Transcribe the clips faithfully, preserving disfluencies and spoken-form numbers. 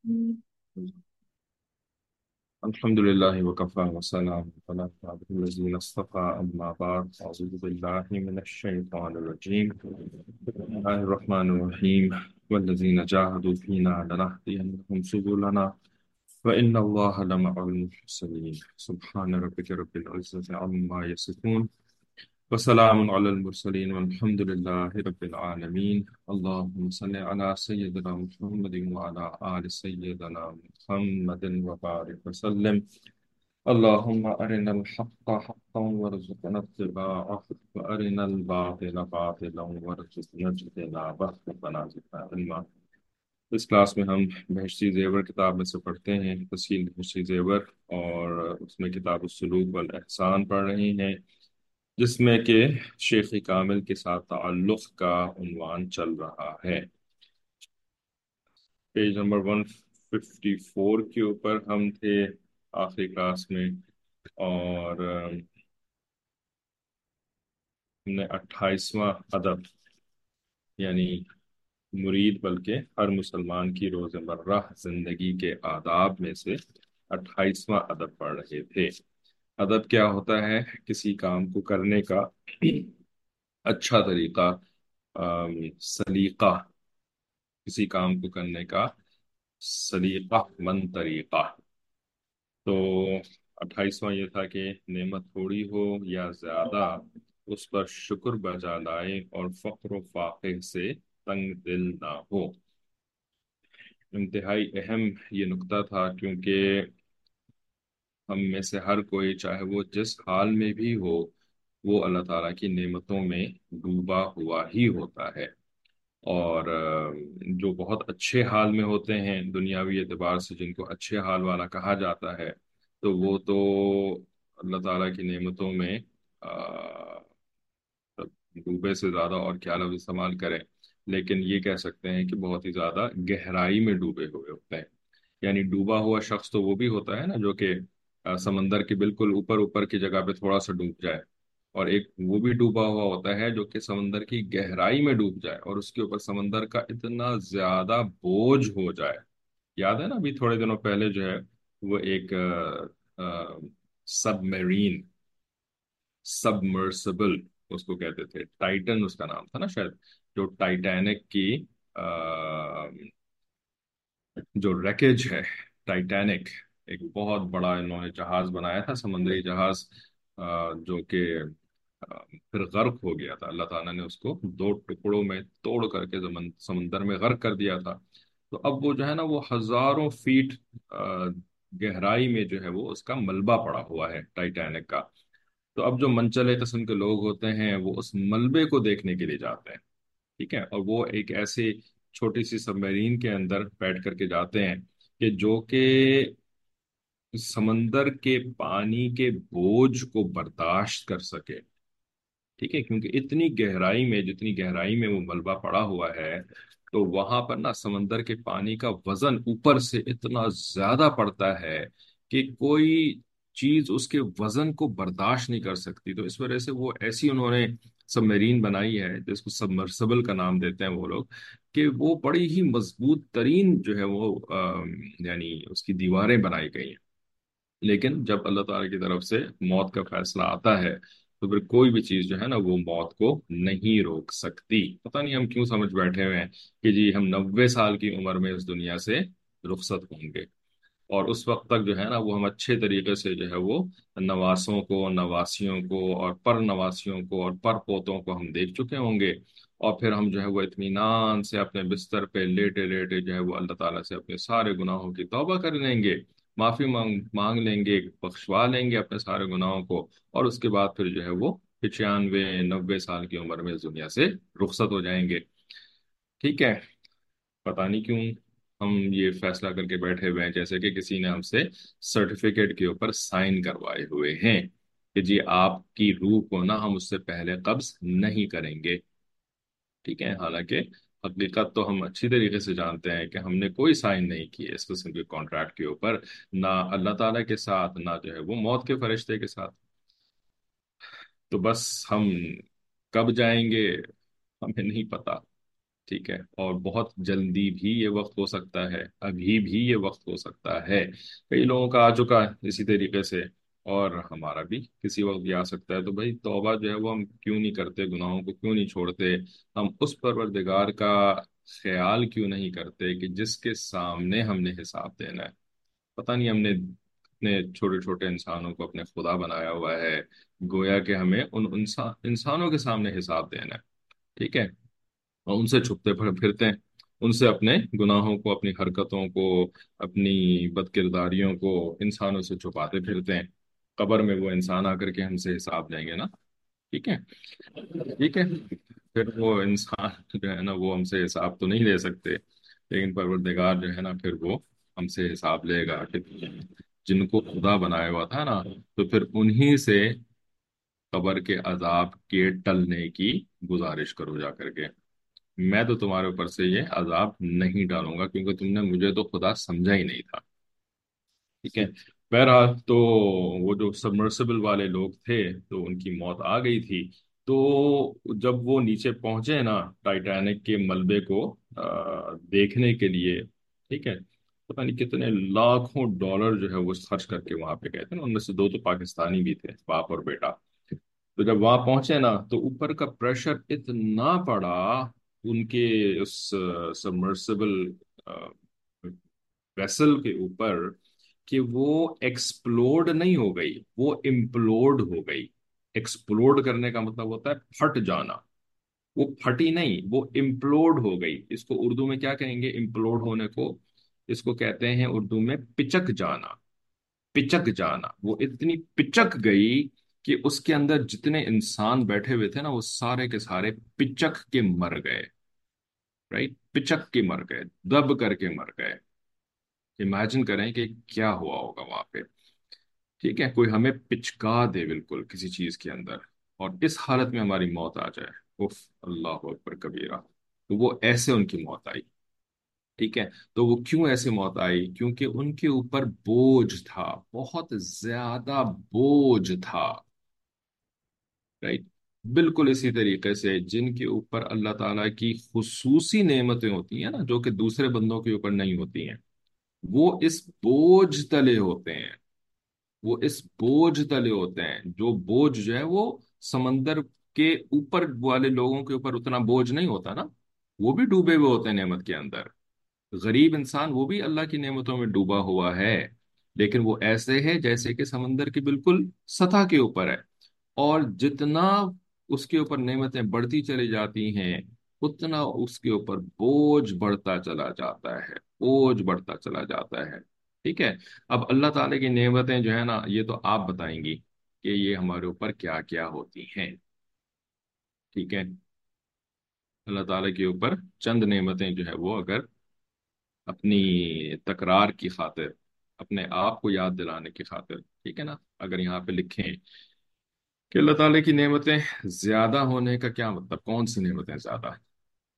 الحمد لله وكفى وسلام على عباده الذين اصطفى أما بعد أعوذ بالله من الشيطان الرجيم بسم الله الرحمن الرحيم والذين جاهدوا فينا لنهدينهم سبلنا وإن الله لمع المحسنين سبحان ربك رب العزة عما يصفون وسلام على المرسلين والحمد لله رب العالمين اللهم صل على سيدنا محمد وعلى آل سيدنا محمد وبارك وسلم اللهم أرنا الحق حقا وارزقنا اتباعه وأرنا الباطل باطلا وارزقنا اجتنابه ربنا زدنا علما۔ اس کلاس میں ہم بہشتی زیور کتاب میں سے پڑھتے ہیں تفصیل بہشتی زیور، اور اس میں کتاب السلوک والاحسان پڑھ رہے ہیں، جس میں کہ شیخ کامل کے ساتھ تعلق کا عنوان چل رہا ہے۔ Page number one fifty four کے اوپر ہم تھے آخری کلاس میں، اور ہم نے اٹھائیسواں ادب، یعنی مرید بلکہ ہر مسلمان کی روزمرہ زندگی کے آداب میں سے اٹھائیسواں ادب پڑھ رہے تھے۔ ادب کیا ہوتا ہے؟ کسی کام کو کرنے کا اچھا طریقہ، آم، سلیقہ، کسی کام کو کرنے کا سلیقہ مند طریقہ۔ تو اٹھائیسواں یہ تھا کہ نعمت تھوڑی ہو یا زیادہ، اس پر شکر بجا لائے اور فقر و فاقے سے تنگ دل نہ ہو۔ انتہائی اہم یہ نقطہ تھا، کیونکہ ہم میں سے ہر کوئی، چاہے وہ جس حال میں بھی ہو، وہ اللہ تعالیٰ کی نعمتوں میں ڈوبا ہوا ہی ہوتا ہے۔ اور آ، جو بہت اچھے حال میں ہوتے ہیں دنیاوی اعتبار سے، جن کو اچھے حال والا کہا جاتا ہے، تو وہ تو اللہ تعالیٰ کی نعمتوں میں آ، ڈوبے سے زیادہ اور کیا لفظ استعمال کریں، لیکن یہ کہہ سکتے ہیں کہ بہت ہی زیادہ گہرائی میں ڈوبے ہوئے ہوتے ہیں۔ یعنی ڈوبا ہوا شخص تو وہ بھی ہوتا ہے نا، جو کہ آ، سمندر کے بالکل اوپر اوپر کی جگہ پہ تھوڑا سا ڈوب جائے، اور ایک وہ بھی ڈوبا ہوا ہوتا ہے جو کہ سمندر کی گہرائی میں ڈوب جائے اور اس کے اوپر سمندر کا اتنا زیادہ بوجھ ہو جائے۔ یاد ہے نا، ابھی تھوڑے دنوں پہلے جو ہے وہ ایک سب میرین سبمرسیبل اس کو کہتے تھے، ٹائٹن اس کا نام تھا نا شاید، جو ٹائٹینک کی آ، جو ریکیج ہے، ٹائٹینک ایک بہت بڑا انہوں نے جہاز بنایا تھا، سمندری جہاز، آ، جو کہ آ، پھر غرق ہو گیا تھا۔ اللہ تعالیٰ نے اس کو دو ٹکڑوں میں توڑ کر کے زمن سمندر میں غرق کر دیا تھا۔ تو اب وہ جو ہے نا، وہ ہزاروں فیٹ آ، گہرائی میں جو ہے وہ اس کا ملبہ پڑا ہوا ہے ٹائٹینک کا۔ تو اب جو منچلے قسم کے لوگ ہوتے ہیں وہ اس ملبے کو دیکھنے کے لیے جاتے ہیں، ٹھیک ہے، اور وہ ایک ایسی چھوٹی سی سب میرین کے اندر بیٹھ کر کے جاتے ہیں کہ جو کہ سمندر کے پانی کے بوجھ کو برداشت کر سکے، ٹھیک ہے، کیونکہ اتنی گہرائی میں، جتنی گہرائی میں وہ ملبہ پڑا ہوا ہے، تو وہاں پر نا سمندر کے پانی کا وزن اوپر سے اتنا زیادہ پڑتا ہے کہ کوئی چیز اس کے وزن کو برداشت نہیں کر سکتی۔ تو اس وجہ سے وہ ایسی انہوں نے سب میرین بنائی ہے، جس کو سبمرسیبل کا نام دیتے ہیں وہ لوگ، کہ وہ بڑی ہی مضبوط ترین جو ہے وہ آم، یعنی اس کی دیواریں بنائی گئی ہیں۔ لیکن جب اللہ تعالیٰ کی طرف سے موت کا فیصلہ آتا ہے، تو پھر کوئی بھی چیز جو ہے نا وہ موت کو نہیں روک سکتی۔ پتہ نہیں ہم کیوں سمجھ بیٹھے ہوئے ہیں کہ جی ہم نوے سال کی عمر میں اس دنیا سے رخصت ہوں گے، اور اس وقت تک جو ہے نا وہ ہم اچھے طریقے سے جو ہے وہ نواسوں کو، نواسیوں کو اور پر نواسیوں کو اور پر پوتوں کو ہم دیکھ چکے ہوں گے، اور پھر ہم جو ہے وہ اطمینان سے اپنے بستر پہ لیٹے لیٹے جو ہے وہ اللہ تعالیٰ سے اپنے سارے گناہوں کی توبہ کر لیں گے، معافی مانگ مانگ لیں گے، بخشوا لیں گے اپنے سارے گناہوں کو، اور اس کے بعد پھر جو ہے وہ پچانوے نوے سال کی عمر میں اس دنیا سے رخصت ہو جائیں گے، ٹھیک ہے۔ پتا نہیں کیوں ہم یہ فیصلہ کر کے بیٹھے ہوئے ہیں جیسے کہ کسی نے ہم سے سرٹیفکیٹ کے اوپر سائن کروائے ہوئے ہیں کہ جی آپ کی روح کو نا ہم اس سے پہلے قبض نہیں کریں گے، ٹھیک ہے۔ حالانکہ حقیقت تو ہم اچھی طریقے سے جانتے ہیں کہ ہم نے کوئی سائن نہیں کیے اس قسم کے کانٹریکٹ کے اوپر، نہ اللہ تعالیٰ کے ساتھ، نہ جو ہے وہ موت کے فرشتے کے ساتھ۔ تو بس ہم کب جائیں گے ہمیں نہیں پتا، ٹھیک ہے، اور بہت جلدی بھی یہ وقت ہو سکتا ہے، ابھی بھی یہ وقت ہو سکتا ہے، کئی لوگوں کا آ چکا ہے اسی طریقے سے، اور ہمارا بھی کسی وقت بھی آ سکتا ہے۔ تو بھائی توبہ جو ہے وہ ہم کیوں نہیں کرتے، گناہوں کو کیوں نہیں چھوڑتے؟ ہم اس پروردگار کا خیال کیوں نہیں کرتے کہ جس کے سامنے ہم نے حساب دینا ہے؟ پتہ نہیں ہم نے اپنے چھوٹے چھوٹے انسانوں کو اپنے خدا بنایا ہوا ہے، گویا کہ ہمیں ان انسان انسانوں کے سامنے حساب دینا ہے، ٹھیک ہے؟ اور ان سے چھپتے پھر پھرتے ہیں، ان سے اپنے گناہوں کو، اپنی حرکتوں کو، اپنی بد کرداریوں کو انسانوں سے چھپاتے پھرتے ہیں۔ قبر میں وہ انسان آ کر کے ہم سے حساب لیں گے نا، ٹھیک ہے؟ ٹھیک ہے، پھر وہ انسان جو ہے نا وہ ہم سے حساب تو نہیں لے سکتے، لیکن پروردگار جو ہے نا پھر وہ ہم سے حساب لے گا کہ جن کو خدا بنایا ہوا تھا نا، تو پھر انہی سے قبر کے عذاب کے ٹلنے کی گزارش کرو جا کر کے۔ میں تو تمہارے اوپر سے یہ عذاب نہیں ڈالوں گا کیونکہ تم نے مجھے تو خدا سمجھا ہی نہیں تھا، ٹھیک ہے؟ بہرحال تو وہ جو سبمرسیبل والے لوگ تھے تو ان کی موت آ گئی تھی، تو جب وہ نیچے پہنچے نا ٹائٹینک کے ملبے کو آ، دیکھنے کے لیے، ٹھیک ہے، پتہ نہیں کتنے لاکھوں ڈالر جو ہے وہ خرچ کر کے وہاں پہ گئے تھے نا، ان میں سے دو تو پاکستانی بھی تھے، باپ اور بیٹا۔ تو جب وہاں پہنچے نا تو اوپر کا پریشر اتنا پڑا ان کے اس سبمرسیبل ویسل کے اوپر کہ وہ ایکسپلوڈ نہیں ہو گئی، وہ امپلوڈ ہو گئی۔ ایکسپلوڈ کرنے کا مطلب ہوتا ہے پھٹ جانا، وہ پھٹی نہیں، وہ امپلوڈ ہو گئی۔ اس کو اردو میں کیا کہیں گے امپلوڈ ہونے کو؟ اس کو کہتے ہیں اردو میں پچک جانا، پچک جانا۔ وہ اتنی پچک گئی کہ اس کے اندر جتنے انسان بیٹھے ہوئے تھے نا وہ سارے کے سارے پچک کے مر گئے، رائٹ؟ پچک کے مر گئے، دب کر کے مر گئے۔ امیجن کریں کہ کیا ہوا ہوگا وہاں پہ، ٹھیک ہے؟ کوئی ہمیں پچکا دے بالکل کسی چیز کے اندر، اور اس حالت میں ہماری موت آ جائے، اف، اللہ اکبر کبیرہ۔ تو وہ ایسے ان کی موت آئی، ٹھیک ہے؟ تو وہ کیوں ایسے موت آئی؟ کیونکہ ان کے اوپر بوجھ تھا، بہت زیادہ بوجھ تھا، رائٹ؟ بالکل اسی طریقے سے جن کے اوپر اللہ تعالیٰ کی خصوصی نعمتیں ہوتی ہیں نا جو کہ دوسرے بندوں کے اوپر نہیں ہوتی ہیں، وہ اس بوجھ تلے ہوتے ہیں، وہ اس بوجھ تلے ہوتے ہیں۔ جو بوجھ جو ہے وہ سمندر کے اوپر والے لوگوں کے اوپر اتنا بوجھ نہیں ہوتا نا، وہ بھی ڈوبے ہوئے ہوتے ہیں نعمت کے اندر۔ غریب انسان وہ بھی اللہ کی نعمتوں میں ڈوبا ہوا ہے، لیکن وہ ایسے ہے جیسے کہ سمندر کی بالکل سطح کے اوپر ہے، اور جتنا اس کے اوپر نعمتیں بڑھتی چلی جاتی ہیں اتنا اس کے اوپر بوجھ بڑھتا چلا جاتا ہے، بوجھ بڑھتا چلا جاتا ہے، ٹھیک ہے؟ اب اللہ تعالیٰ کی نعمتیں جو ہے نا یہ تو آپ بتائیں گی کہ یہ ہمارے اوپر کیا کیا ہوتی ہیں، ٹھیک ہے؟ اللہ تعالیٰ کے اوپر چند نعمتیں جو ہے وہ اگر اپنی تکرار کی خاطر، اپنے آپ کو یاد دلانے کی خاطر، ٹھیک ہے نا، اگر یہاں پہ لکھیں کہ اللہ تعالیٰ کی نعمتیں زیادہ ہونے کا کیا مطلب، کون سی نعمتیں زیادہ ہیں؟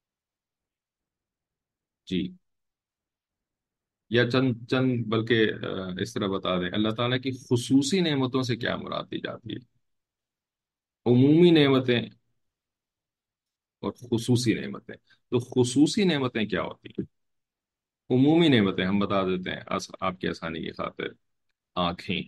جی، یا چند چند بلکہ آ، اس طرح بتا دیں اللہ تعالیٰ کی خصوصی نعمتوں سے کیا مراد دی جاتی ہے؟ عمومی نعمتیں اور خصوصی نعمتیں، تو خصوصی نعمتیں کیا ہوتی ہیں؟ عمومی نعمتیں ہم بتا دیتے ہیں آس- آپ کی آسانی کی خاطر: آنکھیں،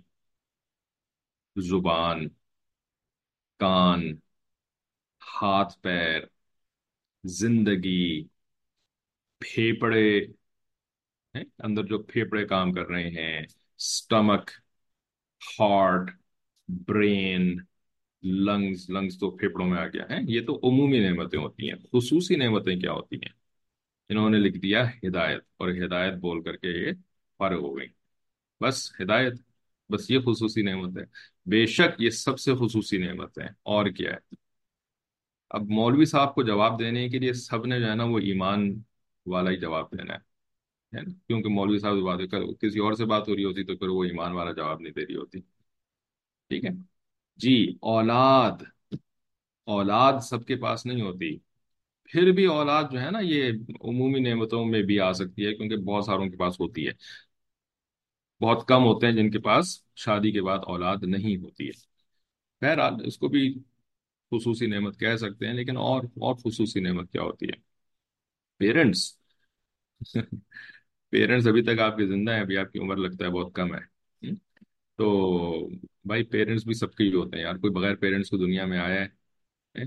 زبان، کان، ہاتھ پیر، زندگی، پھیپڑے ہیں اندر جو پھیپڑے کام کر رہے ہیں، stomach, heart, brain, lungs, lungs تو پھیپڑوں میں آ گیا ہے، یہ تو عمومی نعمتیں ہوتی ہیں۔ خصوصی نعمتیں کیا ہوتی ہیں؟ انہوں نے لکھ دیا ہدایت، اور ہدایت بول کر کے یہ فارغ ہو گئی، بس ہدایت، بس یہ خصوصی نعمت ہے۔ بے شک یہ سب سے خصوصی نعمت ہے، اور کیا ہے؟ اب مولوی صاحب کو جواب دینے کے لیے سب نے جو ہے نا وہ ایمان والا ہی جواب دینا ہے ہے نا؟ کیونکہ مولوی صاحب سے بات کر کسی اور سے بات ہو رہی ہوتی تو پھر وہ ایمان والا جواب نہیں دے رہی ہوتی، ٹھیک ہے؟ جی، اولاد، اولاد سب کے پاس نہیں ہوتی، پھر بھی اولاد جو ہے نا یہ عمومی نعمتوں میں بھی آ سکتی ہے کیونکہ بہت ساروں کے پاس ہوتی ہے، بہت کم ہوتے ہیں جن کے پاس شادی کے بعد اولاد نہیں ہوتی ہے۔ بہرحال اس کو بھی خصوصی نعمت کہہ سکتے ہیں، لیکن اور اور خصوصی نعمت کیا ہوتی ہے؟ पेरेंट्स। पेरेंट्स अभी तक आपके जिंदा हैं, अभी आपकी उम्र लगता है बहुत कम है। हम्म? तो भाई पेरेंट्स भी सबके ही होते हैं यार, कोई बगैर पेरेंट्स को दुनिया में आया है, हैं?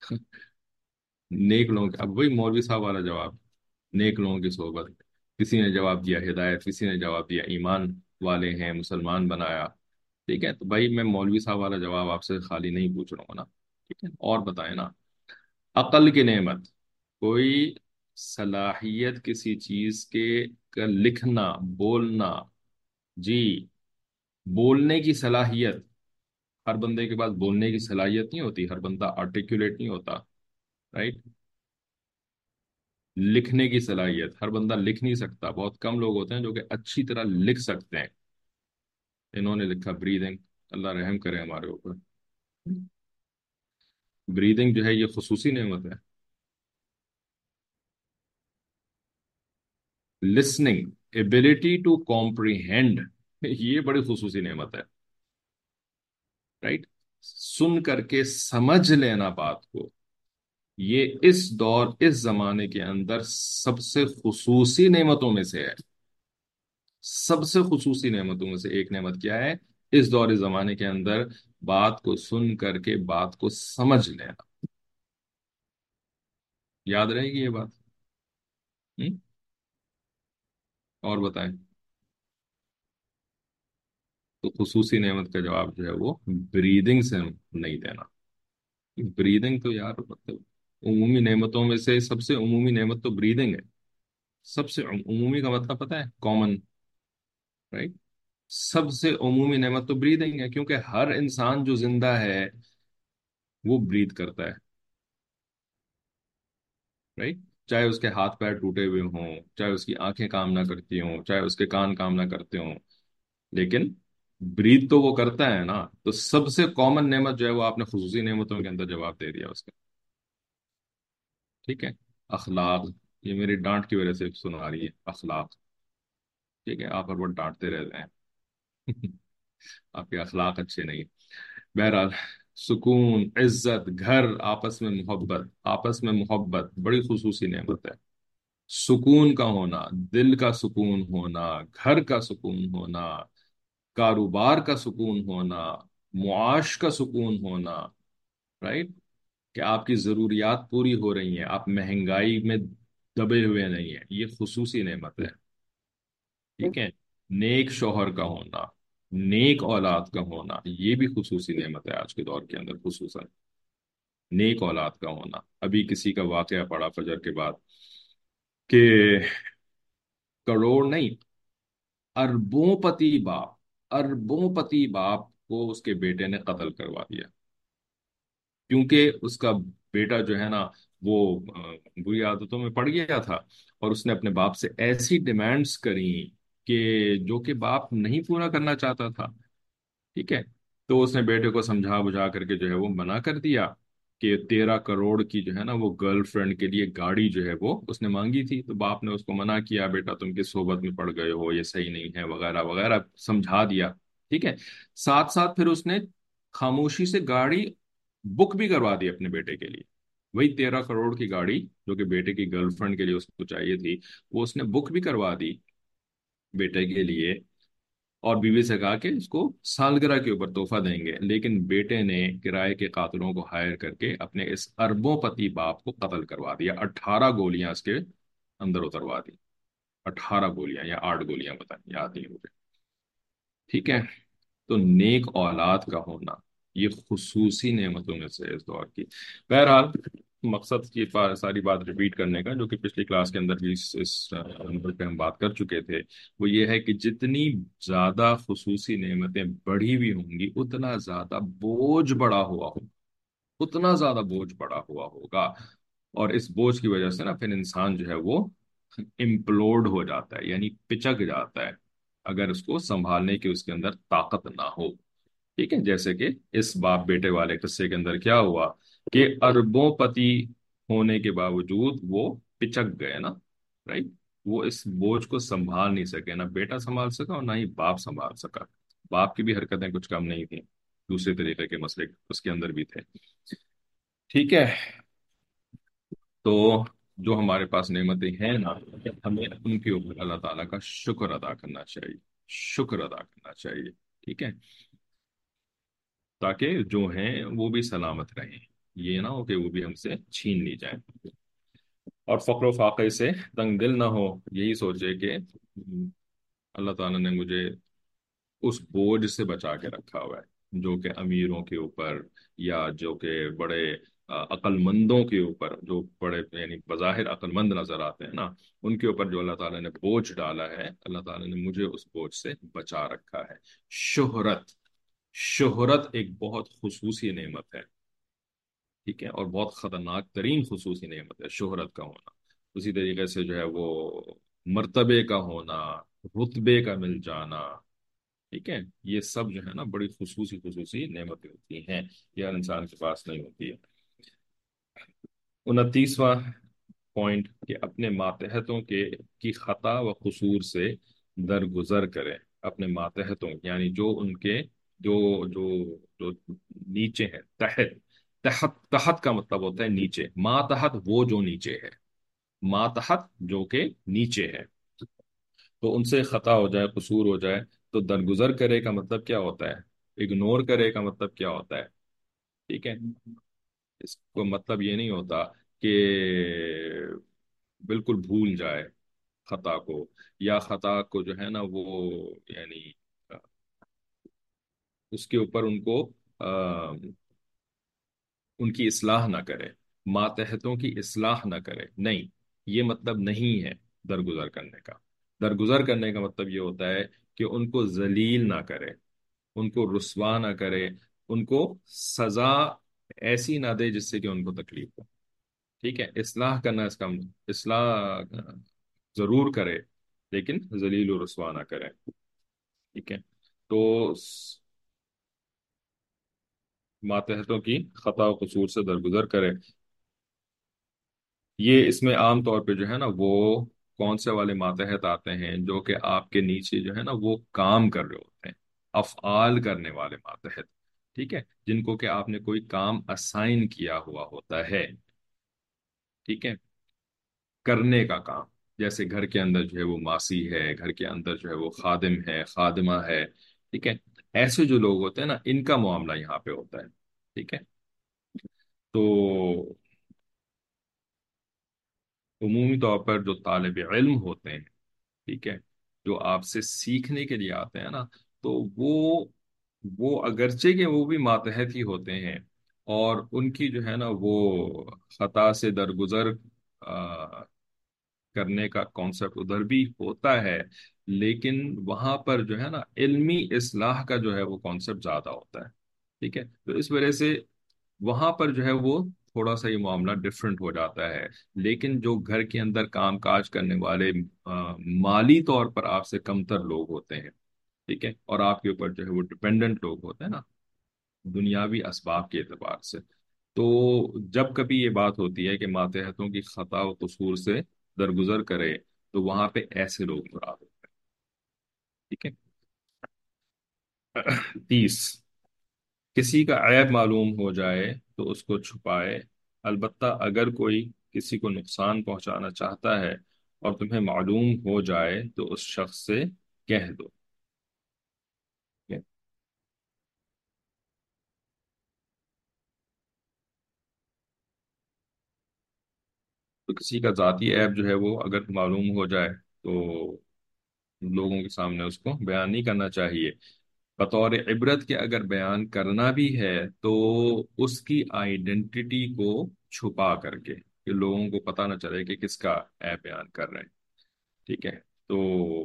नेक लोग, अब वही मौलवी साहब वाला जवाब, नेक लोगों की सोहबत। किसी ने जवाब दिया हिदायत, किसी ने जवाब दिया ईमान वाले हैं, मुसलमान बनाया। ठीक है, तो भाई मैं मौलवी साहब वाला जवाब आपसे खाली नहीं पूछ रहा हूँ ना। ठीक है, और बताएं ना। अकल की नेमत, कोई सलाहियत किसी चीज के का लिखना, बोलना। जी, बोलने की सलाहियत। हर बंदे के पास बोलने की सलाहियत नहीं होती, हर बंदा आर्टिकुलेट नहीं होता। राइट। लिखने की सलाहियत, हर बंदा लिख नहीं सकता, बहुत कम लोग होते हैं जो कि अच्छी तरह लिख सकते हैं। इन्होंने लिखा ब्रीदिंग। अल्लाह रहम करे हमारे ऊपर। ब्रीदिंग जो है ये खुसूसी नेमत है। लिसनिंग, एबिलिटी टू कॉम्प्रिहेंड, ये बड़ी खुसूसी नेमत है। राइट। सुन करके समझ लेना बात को, ये इस दौर इस जमाने के अंदर सबसे खुसूसी नेमतों में से है। सबसे खुसूसी नेमतों में से एक नेमत क्या है? इस दौर इस जमाने के अंदर बात को सुन करके बात को समझ लेना। याद रहेगी ये बात। हम्म? और बताएं। तो खुसूसी नेमत का जवाब जो है वो ब्रीदिंग से नहीं देना। ब्रीदिंग तो यार मतलब उमूमी नेमतों में से सबसे उमूमी नेमत तो ब्रीदिंग है। सबसे उम- उमूमी का मतलब पता है? कॉमन। राइट। सबसे उमूमी नेमत तो ब्रीदिंग है, क्योंकि हर इंसान जो जिंदा है वो ब्रीथ करता है। राइट। चाहे उसके हाथ पैर टूटे हुए हों, चाहे उसकी आंखें काम ना करती हों, चाहे उसके कान काम ना करते हों, लेकिन ब्रीथ तो वो करता है ना। तो सबसे कॉमन नेमत जो है वो आपने खुसूसी नेमतों के अंदर जवाब दे दिया उसका। ठीक है। अखलाक, ये मेरी डांट की वजह से सुना रही है अखलाक। ठीक है, आप हर वक्त डांटते रहते हैं। आपके अखलाक अच्छे नहीं। बहरहाल, सुकून, इज्जत, घर, आपस में मोहब्बत, आपस में मोहब्बत बड़ी खुसूसी नेमत है। सुकून का होना, दिल का सुकून होना, घर का सुकून होना, कारोबार का सुकून होना, मुआश का सुकून होना। राइट। कि आपकी जरूरियात पूरी हो रही हैं, आप महंगाई में दबे हुए नहीं हैं, ये खुसूसी नेमत है। ठीक है। नेक शौहर का होना, नेक औलाद का होना, ये भी खुसूसी नेमत है आज के दौर के अंदर खुसूसन। नेक औलाद का होना। अभी किसी का वाकया पड़ा फजर के बाद कि करोड़ नहीं, अरबों पति बाप, अरबों पति बाप को उसके बेटे ने कत्ल करवा दिया, क्योंकि उसका बेटा जो है ना वो अ, बुरी आदतों में पड़ गया था। और उसने अपने बाप से ऐसी डिमांड्स करी कि जो कि बाप नहीं पूरा करना चाहता था। ठीक है। तो उसने बेटे को समझा बुझा करके जो है वो मना कर दिया कि तेरह करोड़ की जो है ना वो गर्लफ्रेंड के लिए गाड़ी जो है वो उसने मांगी थी। तो बाप ने उसको मना किया, बेटा तुम किस सोबत में पड़ गए हो, ये सही नहीं है, वगैरह वगैरह समझा दिया। ठीक है। साथ साथ फिर उसने खामोशी से गाड़ी बुक भी करवा दी अपने बेटे के लिए। वही तेरह करोड़ की गाड़ी जो कि बेटे की गर्लफ्रेंड के लिए उसको चाहिए थी, वो उसने बुक भी करवा दी बेटे के लिए। और बीवी से कहा कि इसको सालगिरह के ऊपर तोहफा देंगे, लेकिन बेटे ने किराए के कातलों को हायर करके अपने इस अरबों पति बाप को कत्ल करवा दिया। अट्ठारह गोलियां इसके अंदर उतरवा दी। अट्ठारह गोलियां या आठ गोलियां, पता नहीं, याद नहीं मुझे। ठीक है। तो नेक औलाद का होना ये खुसूसी नेमतों में से है इस दौर की। बहरहाल, मकसद की पा- सारी बात रिपीट करने का, जो कि पिछली क्लास के अंदर भी इस, इस नंबर पे हम बात कर चुके थे, वो ये है कि जितनी ज्यादा खुसूसी नेमतें बढ़ी हुई होंगी उतना ज्यादा बोझ बढ़ा हुआ होगा, उतना ज्यादा बोझ बढ़ा हुआ होगा। और इस बोझ की वजह से ना फिर इंसान जो है वो इम्प्लोड हो जाता है, यानी पिचक जाता है, अगर उसको संभालने की उसके अंदर ताकत ना हो। ठीक है। जैसे कि इस बाप बेटे वाले किस्से के अंदर क्या हुआ कि अरबों पति होने के बावजूद वो पिचक गए ना। राइट। वो इस बोझ को संभाल नहीं सके, ना बेटा संभाल सका और ना ही बाप संभाल सका। बाप की भी हरकतें कुछ कम नहीं थी, दूसरे तरीके के मसले उसके अंदर भी थे। ठीक है। तो جو ہمارے پاس نعمتیں ہیں نا، ہمیں ان کے اوپر اللہ تعالیٰ کا شکر ادا کرنا چاہیے، شکر ادا کرنا چاہیے، ٹھیک ہے، تاکہ جو ہیں وہ بھی سلامت رہیں، یہ نہ ہو کہ وہ بھی ہم سے چھین لی جائیں، اور فقر و فاقے سے تنگ دل نہ ہو، یہی سوچے کہ ہم، اللہ تعالیٰ نے مجھے اس بوجھ سے بچا کے رکھا ہوا ہے جو کہ امیروں کے اوپر، یا جو کہ بڑے آ، عقل مندوں کے اوپر، جو بڑے یعنی بظاہر عقل مند نظر آتے ہیں نا، ان کے اوپر جو اللہ تعالیٰ نے بوجھ ڈالا ہے، اللہ تعالیٰ نے مجھے اس بوجھ سے بچا رکھا ہے۔ شہرت، شہرت ایک بہت خصوصی نعمت ہے، ٹھیک ہے، اور بہت خطرناک ترین خصوصی نعمت ہے شہرت کا ہونا۔ اسی طریقے سے جو ہے وہ مرتبے کا ہونا، رتبے کا مل جانا، ٹھیک ہے، یہ سب جو ہے نا بڑی خصوصی خصوصی نعمتیں ہوتی ہیں، یہ ہر انسان کے پاس نہیں ہوتی ہے۔ انتیسواں پوائنٹ کہ اپنے ماتحتوں کے کی خطا و قصور سے درگزر کریں، اپنے ماتحتوں یعنی جو ان کے جو جو جو نیچے ہیں، تحت، تحت تحت کا مطلب ہوتا ہے نیچے، ماتحت وہ جو نیچے ہے، ماتحت جو کہ نیچے ہے، تو ان سے خطا ہو جائے، قصور ہو جائے، تو درگزر کرے کا مطلب کیا ہوتا ہے، اگنور کرے کا مطلب کیا ہوتا ہے، ٹھیک ہے، اس کو مطلب یہ نہیں ہوتا کہ بالکل بھول جائے خطا کو، یا خطا کو جو ہے نا وہ یعنی آ، اس کے اوپر ان کو آ، ان کی اصلاح نہ کرے، ماتحتوں کی اصلاح نہ کرے، نہیں، یہ مطلب نہیں ہے درگزر کرنے کا۔ درگزر کرنے کا مطلب یہ ہوتا ہے کہ ان کو ذلیل نہ کرے، ان کو رسوا نہ کرے، ان کو سزا ایسی نہ دے جس سے کہ ان کو تکلیف ہو، ٹھیک ہے، اصلاح کرنا اس کا اصلاح ضرور کرے، لیکن ذلیل و رسوا نہ کرے، ٹھیک ہے، تو س- ماتحتوں کی خطا و قصور سے درگزر کرے۔ یہ اس میں عام طور پہ جو ہے نا وہ کون سے والے ماتحت آتے ہیں، جو کہ آپ کے نیچے جو ہے نا وہ کام کر رہے ہوتے ہیں، افعال کرنے والے ماتحت، ٹھیک ہے، جن کو کہ آپ نے کوئی کام اسائن کیا ہوا ہوتا ہے، ٹھیک ہے، کرنے کا کام، جیسے گھر کے اندر جو ہے وہ ماسی ہے، گھر کے اندر جو ہے وہ خادم ہے، خادمہ ہے، ٹھیک ہے، ایسے جو لوگ ہوتے ہیں نا ان کا معاملہ یہاں پہ ہوتا ہے، ٹھیک ہے، تو عمومی طور پر جو طالب علم ہوتے ہیں، ٹھیک ہے، جو آپ سے سیکھنے کے لیے آتے ہیں نا، تو وہ وہ اگرچہ کہ وہ بھی ماتحت ہی ہوتے ہیں، اور ان کی جو ہے نا وہ خطا سے درگزر آ، کرنے کا کانسیپٹ ادھر بھی ہوتا ہے، لیکن وہاں پر جو ہے نا علمی اصلاح کا جو ہے وہ کانسیپٹ زیادہ ہوتا ہے، ٹھیک ہے، تو اس وجہ سے وہاں پر جو ہے وہ تھوڑا سا یہ معاملہ ڈفرینٹ ہو جاتا ہے، لیکن جو گھر کے اندر کام کاج کرنے والے آ، مالی طور پر آپ سے کمتر لوگ ہوتے ہیں، ٹھیک ہے، اور آپ کے اوپر جو ہے وہ ڈپینڈنٹ لوگ ہوتے ہیں نا دنیاوی اسباب کے اعتبار سے، تو جب کبھی یہ بات ہوتی ہے کہ ماتحتوں کی خطا و قصور سے درگزر کرے، تو وہاں پہ ایسے لوگ مراد ہوتے ہیں، ٹھیک ہے۔ تیس، کسی کا عیب معلوم ہو جائے تو اس کو چھپائے، البتہ اگر کوئی کسی کو نقصان پہنچانا چاہتا ہے اور تمہیں معلوم ہو جائے تو اس شخص سے کہہ دو، تو کسی کا ذاتی عیب جو ہے وہ اگر معلوم ہو جائے تو لوگوں کے سامنے اس کو بیان نہیں کرنا چاہیے، بطور عبرت کے اگر بیان کرنا بھی ہے تو اس کی آئیڈینٹی کو چھپا کر کے، کہ لوگوں کو پتہ نہ چلے کہ کس کا عیب بیان کر رہے ہیں، ٹھیک ہے، تو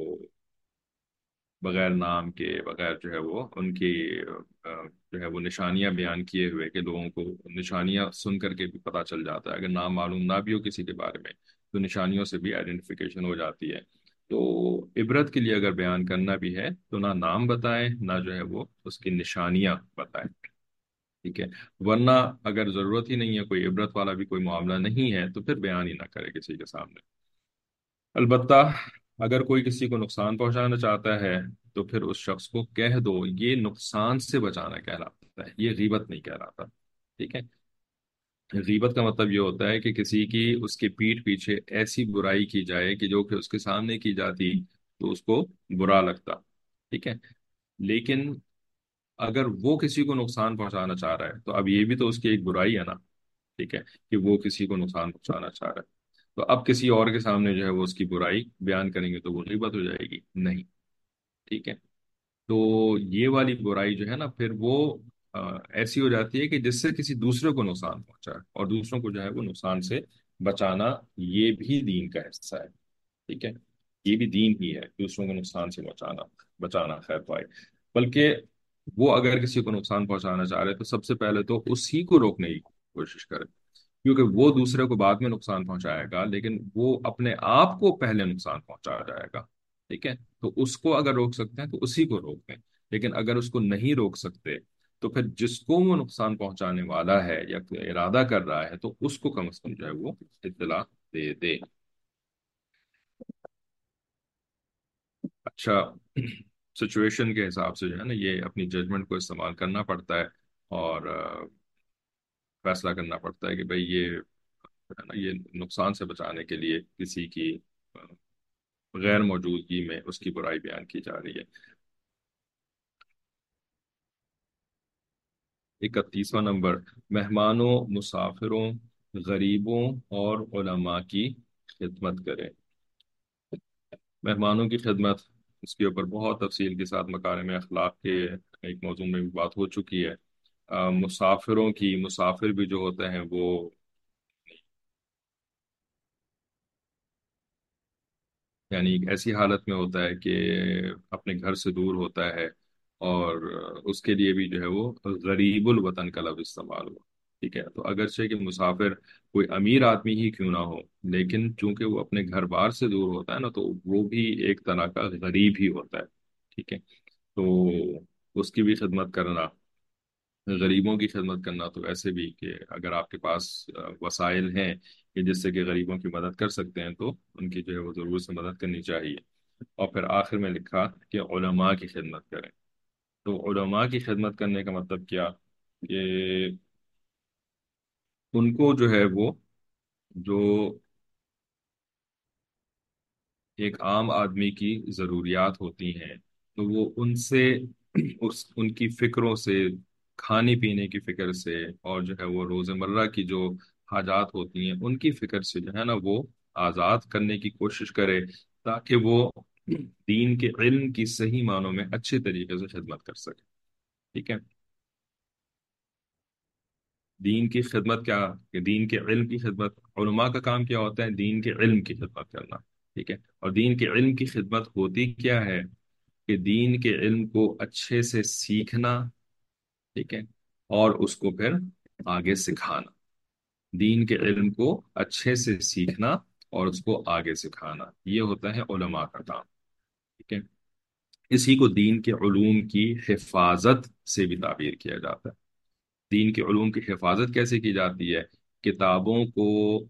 بغیر نام کے، بغیر جو ہے وہ ان کی آ، جو ہے وہ نشانیاں بیان کیے ہوئے، کہ لوگوں کو نشانیاں سن کر کے بھی پتہ چل جاتا ہے، اگر نام معلوم نہ بھی ہو کسی کے بارے میں تو نشانیوں سے بھی آئیڈینٹیفیکیشن ہو جاتی ہے، تو عبرت کے لیے اگر بیان کرنا بھی ہے تو نہ نام بتائیں، نہ جو ہے وہ اس کی نشانیاں بتائیں، ٹھیک ہے، ورنہ اگر ضرورت ہی نہیں ہے، کوئی عبرت والا بھی کوئی معاملہ نہیں ہے، تو پھر بیان ہی نہ کرے کسی کے سامنے۔ البتہ اگر کوئی کسی کو نقصان پہنچانا چاہتا ہے تو پھر اس شخص کو کہہ دو، یہ نقصان سے بچانا کہلاتا ہے، یہ غیبت نہیں کہلاتا، ٹھیک ہے، غیبت کا مطلب یہ ہوتا ہے کہ کسی کی اس کے پیٹھ پیچھے ایسی برائی کی جائے کہ جو کہ اس کے سامنے کی جاتی تو اس کو برا لگتا، ٹھیک ہے؟ لیکن اگر وہ کسی کو نقصان پہنچانا چاہ رہا ہے تو اب یہ بھی تو اس کی ایک برائی ہے نا، ٹھیک ہے، کہ وہ کسی کو نقصان پہنچانا چاہ رہا ہے، تو اب کسی اور کے سامنے جو ہے وہ اس کی برائی بیان کریں گے تو وہ غیبت ہو جائے گی؟ نہیں، ٹھیک ہے؟ تو یہ والی برائی جو ہے نا پھر وہ آ، ایسی ہو جاتی ہے کہ جس سے کسی دوسرے کو نقصان پہنچا ہے، اور دوسروں کو جو ہے وہ نقصان سے بچانا یہ بھی دین کا حصہ ہے، ٹھیک ہے؟ یہ بھی دین ہی ہے، دوسروں کو نقصان سے بچانا، بچانا خیر پائے، بلکہ وہ اگر کسی کو نقصان پہنچانا چاہ رہے تو سب سے پہلے تو اسی کو روکنے کی کوشش کرے، کیونکہ وہ دوسرے کو بعد میں نقصان پہنچائے گا لیکن وہ اپنے آپ کو پہلے نقصان پہنچا جائے گا، ٹھیک ہے؟ تو اس کو اگر روک سکتے ہیں تو اسی کو روک دیں، لیکن اگر اس کو نہیں روک سکتے تو پھر جس کو وہ نقصان پہنچانے والا ہے یا ارادہ کر رہا ہے تو اس کو کم از کم جو ہے وہ اطلاع دے دے۔ اچھا، سچویشن کے حساب سے جو ہے نا یہ اپنی ججمنٹ کو استعمال کرنا پڑتا ہے، اور آ، فیصلہ کرنا پڑتا ہے کہ بھئی یہ ہے نا یہ نقصان سے بچانے کے لیے کسی کی آ، غیر موجودگی میں اس کی برائی بیان کی جا رہی ہے۔ اکتیسواں نمبر، مہمانوں، مسافروں، غریبوں اور علماء کی خدمت کریں۔ مہمانوں کی خدمت، اس کے اوپر بہت تفصیل کے ساتھ مکارم اخلاق کے ایک موضوع میں بھی بات ہو چکی ہے۔ آ، مسافروں کی، مسافر بھی جو ہوتے ہیں وہ یعنی ایک ایسی حالت میں ہوتا ہے کہ اپنے گھر سے دور ہوتا ہے، اور اس کے لیے بھی جو ہے وہ غریب الوطن کا لفظ استعمال ہوا، ٹھیک ہے؟ تو اگرچہ کہ مسافر کوئی امیر آدمی ہی کیوں نہ ہو، لیکن چونکہ وہ اپنے گھر بار سے دور ہوتا ہے نا تو وہ بھی ایک طرح کا غریب ہی ہوتا ہے، ٹھیک ہے؟ تو اس کی بھی خدمت کرنا، غریبوں کی خدمت کرنا تو ویسے بھی کہ اگر آپ کے پاس آ، وسائل ہیں کہ جس سے کہ غریبوں کی مدد کر سکتے ہیں تو ان کی جو ہے وہ ضرور سے مدد کرنی چاہیے۔ اور پھر آخر میں لکھا کہ علماء کی خدمت کریں۔ تو علماء کی خدمت کرنے کا مطلب کیا؟ کہ ان کو جو ہے وہ جو ایک عام آدمی کی ضروریات ہوتی ہیں تو وہ ان سے اس ان کی فکروں سے، کھانے پینے کی فکر سے، اور جو ہے وہ روزمرہ کی جو حاجات ہوتی ہیں ان کی فکر سے جو ہے نا وہ آزاد کرنے کی کوشش کرے، تاکہ وہ دین کے علم کی صحیح معنوں میں اچھے طریقے سے خدمت کر سکے، ٹھیک ہے؟ دین کی خدمت کیا؟ کہ دین کے علم کی خدمت، علماء کا کام کیا ہوتا ہے؟ دین کے علم کی خدمت کرنا، ٹھیک ہے؟ اور دین کے علم کی خدمت ہوتی کیا ہے؟ کہ دین کے علم کو اچھے سے سیکھنا، ٹھیک ہے، اور اس کو پھر آگے سکھانا۔ دین کے علم کو اچھے سے سیکھنا اور اس کو آگے سکھانا، یہ ہوتا ہے علماء کا کام، ٹھیک ہے؟ اسی کو دین کے علوم کی حفاظت سے بھی تعبیر کیا جاتا ہے۔ دین کے علوم کی حفاظت کیسے کی جاتی ہے؟ کتابوں کو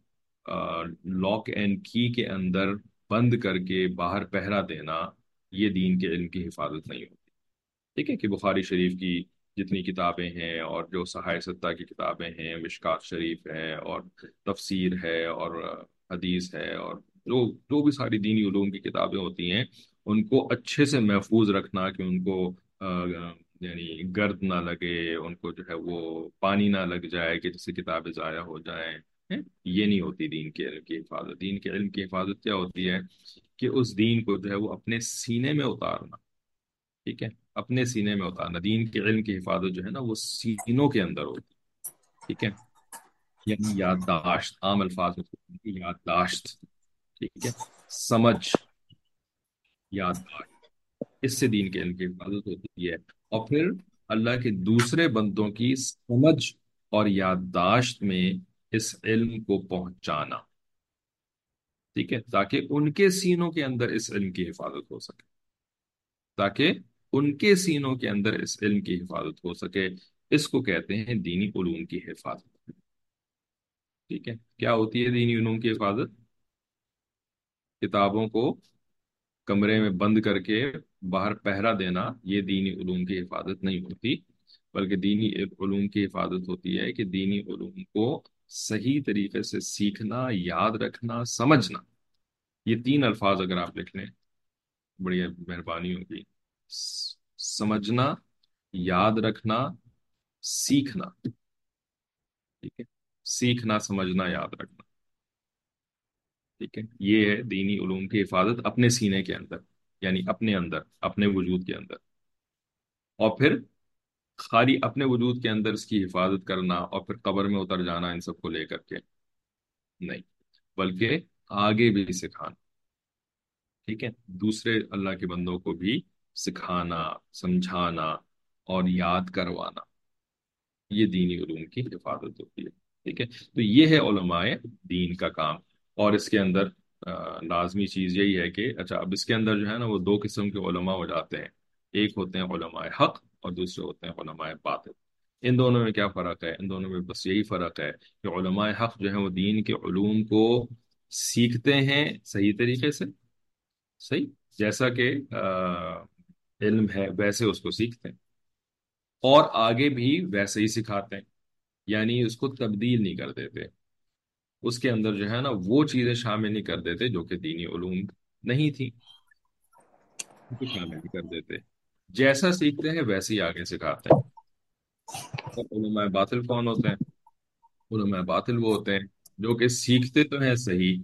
لاک اینڈ کی کے اندر بند کر کے باہر پہرا دینا، یہ دین کے علم کی حفاظت نہیں ہوتی، ٹھیک ہے؟ کہ بخاری شریف کی جتنی کتابیں ہیں اور جو صحاح ستہ کی کتابیں ہیں، مشکات شریف ہے اور تفسیر ہے اور حدیث ہے، اور جو جو بھی ساری دینی علوم کی کتابیں ہوتی ہیں ان کو اچھے سے محفوظ رکھنا کہ ان کو آ، یعنی گرد نہ لگے، ان کو جو ہے وہ پانی نہ لگ جائے کہ جس سے کتابیں ضائع ہو جائیں، ہیں؟ یہ نہیں ہوتی دین کے علم کی حفاظت۔ دین کے علم کی حفاظت کیا ہوتی ہے؟ کہ اس دین کو جو ہے وہ اپنے سینے میں اتارنا، ٹھیک ہے؟ اپنے سینے میں اتارنا، دین کے علم کی حفاظت جو ہے نا وہ سینوں کے اندر ہوتی ہے، ٹھیک ہے؟ یعنی یادداشت، عام الفاظ میں یادداشت، ٹھیک ہے؟ سمجھ، یادداشت، اس سے دین کے علم کی حفاظت ہوتی ہے۔ اور پھر اللہ کے دوسرے بندوں کی سمجھ اور یادداشت میں اس علم کو پہنچانا، ٹھیک ہے، تاکہ ان کے سینوں کے اندر اس علم کی حفاظت ہو سکے، تاکہ ان کے سینوں کے اندر اس علم کی حفاظت ہو سکے۔ اس کو کہتے ہیں دینی علوم کی حفاظت، ٹھیک ہے؟ کیا ہوتی ہے دینی علوم کی حفاظت؟ کتابوں کو کمرے میں بند کر کے باہر پہرا دینا، یہ دینی علوم کی حفاظت نہیں ہوتی، بلکہ دینی علوم کی حفاظت ہوتی ہے کہ دینی علوم کو صحیح طریقے سے سیکھنا، یاد رکھنا، سمجھنا، یہ تین الفاظ اگر آپ لکھ لیں بڑی مہربانی ہوگی. س- سمجھنا، یاد رکھنا، سیکھنا. ٹھیک ہے، سیکھنا، سمجھنا، یاد رکھنا. ٹھیک ہے، یہ ہے دینی علوم کی حفاظت اپنے سینے کے اندر، یعنی اپنے اندر، اپنے وجود کے اندر. اور پھر خالی اپنے وجود کے اندر اس کی حفاظت کرنا اور پھر قبر میں اتر جانا ان سب کو لے کر کے نہیں، بلکہ آگے بھی سکھانا. ٹھیک ہے، دوسرے اللہ کے بندوں کو بھی سکھانا، سمجھانا اور یاد کروانا، یہ دینی علوم کی حفاظت ہوتی ہے. ٹھیک ہے، تو یہ ہے علماء دین کا کام. اور اس کے اندر آ، لازمی چیز یہی ہے کہ اچھا، اب اس کے اندر جو ہے نا وہ دو قسم کے علماء ہو جاتے ہیں. ایک ہوتے ہیں علماء حق اور دوسرے ہوتے ہیں علماء باطل. ان دونوں میں کیا فرق ہے؟ ان دونوں میں بس یہی فرق ہے کہ علماء حق جو ہیں وہ دین کے علوم کو سیکھتے ہیں صحیح طریقے سے، صحیح جیسا کہ آ، علم ہے ویسے اس کو سیکھتے ہیں، اور آگے بھی ویسے ہی سکھاتے ہیں. یعنی اس کو تبدیل نہیں کر دیتے، اس کے اندر جو ہے نا وہ چیزیں شامل نہیں کر دیتے جو کہ دینی علوم نہیں تھی، ان کو شامل نہیں کر دیتے. جیسا سیکھتے ہیں ویسے ہی آگے سکھاتے ہیں. اور علماء باطل کون ہوتے ہیں؟ علماء باطل وہ ہوتے ہیں جو کہ سیکھتے تو ہیں صحیح.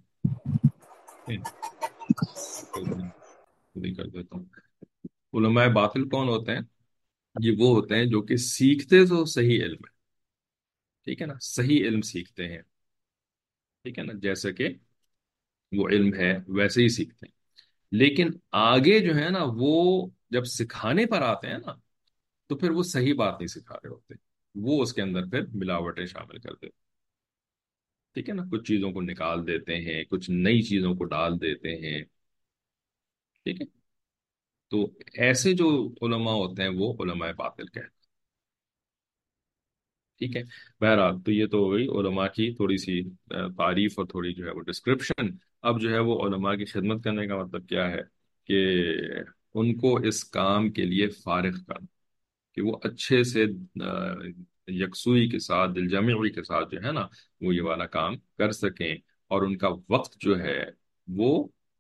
خود ہی کر دیتا ہوں. علماء باطل کون ہوتے ہیں؟ یہ وہ ہوتے ہیں جو کہ سیکھتے تو صحیح علم ہے. ٹھیک ہے نا، صحیح علم سیکھتے ہیں. ٹھیک ہے نا، جیسے کہ وہ علم ہے ویسے ہی سیکھتے ہیں. لیکن آگے جو ہے نا وہ جب سکھانے پر آتے ہیں نا تو پھر وہ صحیح بات نہیں سکھا رہے ہوتے، وہ اس کے اندر پھر ملاوٹیں شامل کر دیتے. ٹھیک ہے نا، کچھ چیزوں کو نکال دیتے ہیں، کچھ نئی چیزوں کو ڈال دیتے ہیں. ٹھیک ہے، تو ایسے جو علماء ہوتے ہیں وہ علماء باطل کہتے ہیں. ٹھیک ہے، بہرحال تو یہ تو ہو گئی علماء کی تھوڑی سی آ، تعریف اور تھوڑی جو ہے وہ ڈسکرپشن. اب جو ہے وہ علماء کی خدمت کرنے کا مطلب کیا ہے کہ ان کو اس کام کے لیے فارغ کرنا، کہ وہ اچھے سے آ، یکسوئی کے ساتھ، دل جمعی کے ساتھ جو ہے نا وہ یہ والا کام کر سکیں، اور ان کا وقت جو ہے وہ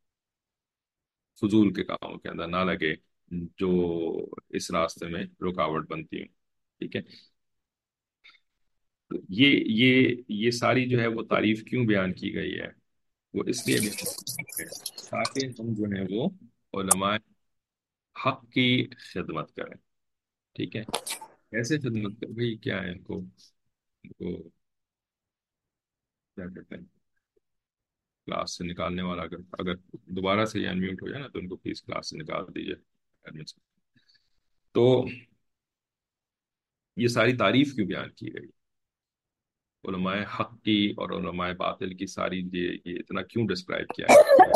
فضول کے کاموں کے اندر نہ لگے جو اس راستے میں رکاوٹ بنتی ہیں. ٹھیک ہے، تو یہ یہ یہ ساری جو ہے وہ تعریف کیوں بیان کی گئی ہے؟ وہ اس لیے بیان کی گئی ہے تاکہ ہم جو ہے وہ علماء حق کی خدمت کریں. ٹھیک ہے، کیسے خدمت کریں بھائی؟ کیا ہے ان کو، ان کو کیا کہتے ہیں، کلاس سے نکالنے والا اگر اگر دوبارہ سے یہ انمیوٹ ہو جائے نا تو ان کو پلیز کلاس سے نکال دیجیے ایڈمن سے. تو یہ ساری تعریف کیوں بیان کی گئی علماء حق کی اور علماء باطل کی؟ ساری یہ یہ اتنا کیوں ڈسکرائب کیا گیا؟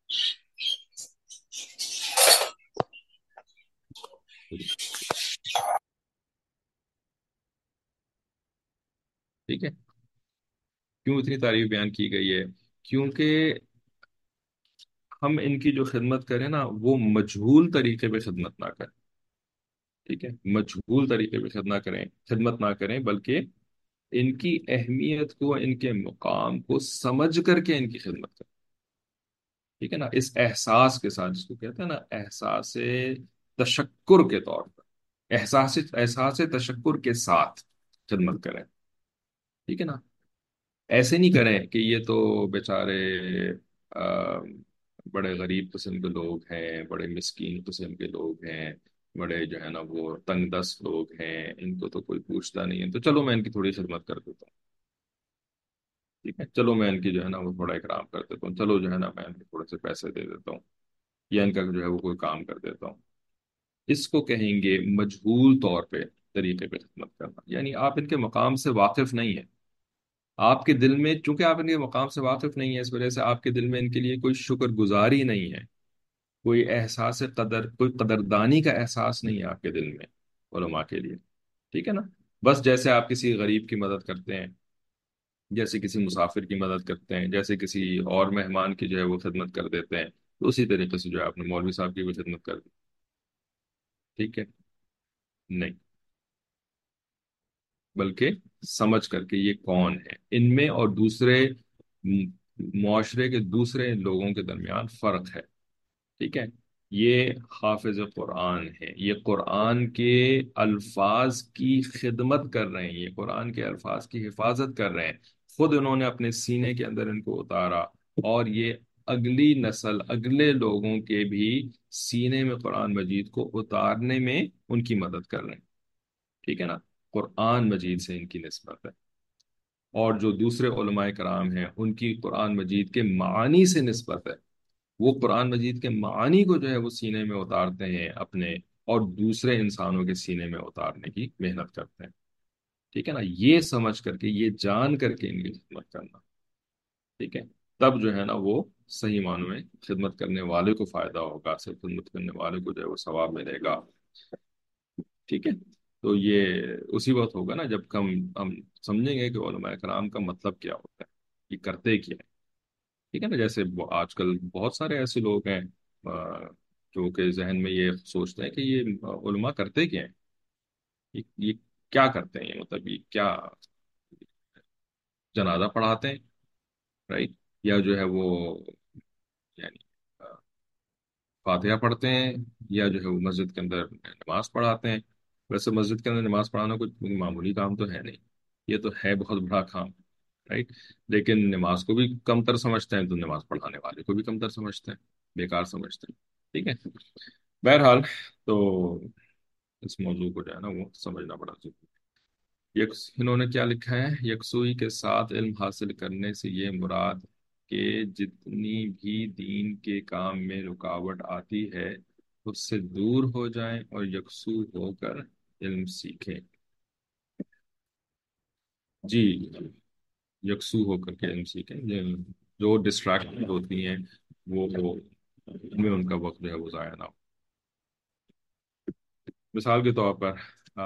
ٹھیک ہے، کیوں اتنی تعریف بیان کی گئی ہے؟ کیونکہ ہم ان کی جو خدمت کریں نا وہ مجہول طریقے پہ خدمت نہ کریں. ٹھیک ہے، مجہول طریقے پہ خدمت نہ کریں، خدمت نہ کریں، بلکہ ان کی اہمیت کو، ان کے مقام کو سمجھ کر کے ان کی خدمت کریں. ٹھیک ہے نا، اس احساس کے ساتھ، جس کو کہتے ہیں نا احساس تشکر کے طور پر، احساس احساس تشکر کے ساتھ خدمت کریں. ٹھیک ہے نا، ایسے نہیں کریں کہ یہ تو بیچارے آ، بڑے غریب قسم کے لوگ ہیں، بڑے مسکین قسم کے لوگ ہیں، بڑے جو ہے نا وہ تنگ دست لوگ ہیں، ان کو تو کوئی پوچھتا نہیں ہے، تو چلو میں ان کی تھوڑی خدمت کر دیتا ہوں. ٹھیک ہے، چلو میں ان کی جو ہے نا وہ تھوڑا اکرام کر دیتا ہوں، چلو جو ہے نا میں ان کو تھوڑے سے پیسے دے دیتا ہوں، یا ان کا جو ہے وہ کوئی کام کر دیتا ہوں. اس کو کہیں گے مجہول طور پہ طریقے پہ خدمت کرنا. یعنی آپ ان کے مقام سے واقف نہیں ہیں، آپ کے دل میں چونکہ آپ ان کے مقام سے واقف نہیں ہیں اس وجہ سے آپ کے دل میں ان کے لیے کوئی شکر گزاری نہیں ہے، کوئی احساس قدر، کوئی قدردانی کا احساس نہیں ہے آپ کے دل میں علماء کے لیے. ٹھیک ہے نا، بس جیسے آپ کسی غریب کی مدد کرتے ہیں، جیسے کسی مسافر کی مدد کرتے ہیں، جیسے کسی اور مہمان کی جو ہے وہ خدمت کر دیتے ہیں، تو اسی طریقے سے جو ہے آپ نے مولوی صاحب کی بھی خدمت کر دی. ٹھیک ہے، نہیں. بلکہ سمجھ کر کے یہ کون ہے، ان میں اور دوسرے م- معاشرے کے دوسرے لوگوں کے درمیان فرق ہے، ٹھیک ہے؟ یہ حافظ قرآن ہے، یہ قرآن کے الفاظ کی خدمت کر رہے ہیں، یہ قرآن کے الفاظ کی حفاظت کر رہے ہیں، خود انہوں نے اپنے سینے کے اندر ان کو اتارا، اور یہ اگلی نسل، اگلے لوگوں کے بھی سینے میں قرآن مجید کو اتارنے میں ان کی مدد کر رہے ہیں، ٹھیک ہے نا؟ قرآن مجید سے ان کی نسبت ہے، اور جو دوسرے علماء کرام ہیں ان کی قرآن مجید کے معانی سے نسبت ہے، وہ قرآن مجید کے معانی کو جو ہے وہ سینے میں اتارتے ہیں اپنے، اور دوسرے انسانوں کے سینے میں اتارنے کی محنت کرتے ہیں، ٹھیک ہے نا؟ یہ سمجھ کر کے، یہ جان کر کے ان کی خدمت کرنا، ٹھیک ہے؟ تب جو ہے نا وہ صحیح معنوں میں خدمت کرنے والے کو فائدہ ہوگا، صرف خدمت کرنے والے کو جو ہے وہ ثواب ملے گا، ٹھیک ہے؟ تو یہ اسی وقت ہوگا نا جب ہم ہم سمجھیں گے کہ علماء کرام کا مطلب کیا ہوتا ہے، یہ کرتے کیا ہے، ٹھیک ہے نا؟ جیسے وہ آج کل بہت سارے ایسے لوگ ہیں آ، جو کہ ذہن میں یہ سوچتے ہیں کہ یہ علماء کرتے کیا ہیں، یہ یہ کیا کرتے ہیں، یہ مطلب یہ کیا جنازہ پڑھاتے ہیں، رائٹ؟ یا جو ہے وہ یعنی آ، فاتحہ پڑھتے ہیں، یا جو ہے وہ مسجد کے اندر نماز پڑھاتے ہیں؟ ویسے مسجد کے اندر نماز پڑھانا کوئی معمولی کام تو ہے نہیں، یہ تو ہے بہت بڑا کام، رائٹ؟ لیکن نماز کو بھی کمتر سمجھتے ہیں تو نماز پڑھانے والے کو بھی کمتر سمجھتے ہیں، بیکار سمجھتے ہیں، ٹھیک ہے؟ بہرحال، تو اس موضوع کو جو ہے نا وہ سمجھنا بڑا ضروری ہے۔ یکس انہوں نے کیا لکھا ہے، یکسوئی کے ساتھ علم حاصل کرنے سے یہ مراد کہ جتنی بھی دین کے کام میں رکاوٹ آتی ہے اس سے دور ہو جائیں اور یکسو ہو کر علم سیکھیں۔ جی، یکسو ہو کر کے علم سیکھیں، یہ جو ڈسٹریکٹ ہوتی ہیں وہ وہ ان میں ان کا وقت جو ہے وہ ضائع نہ ہو۔ مثال کے طور پر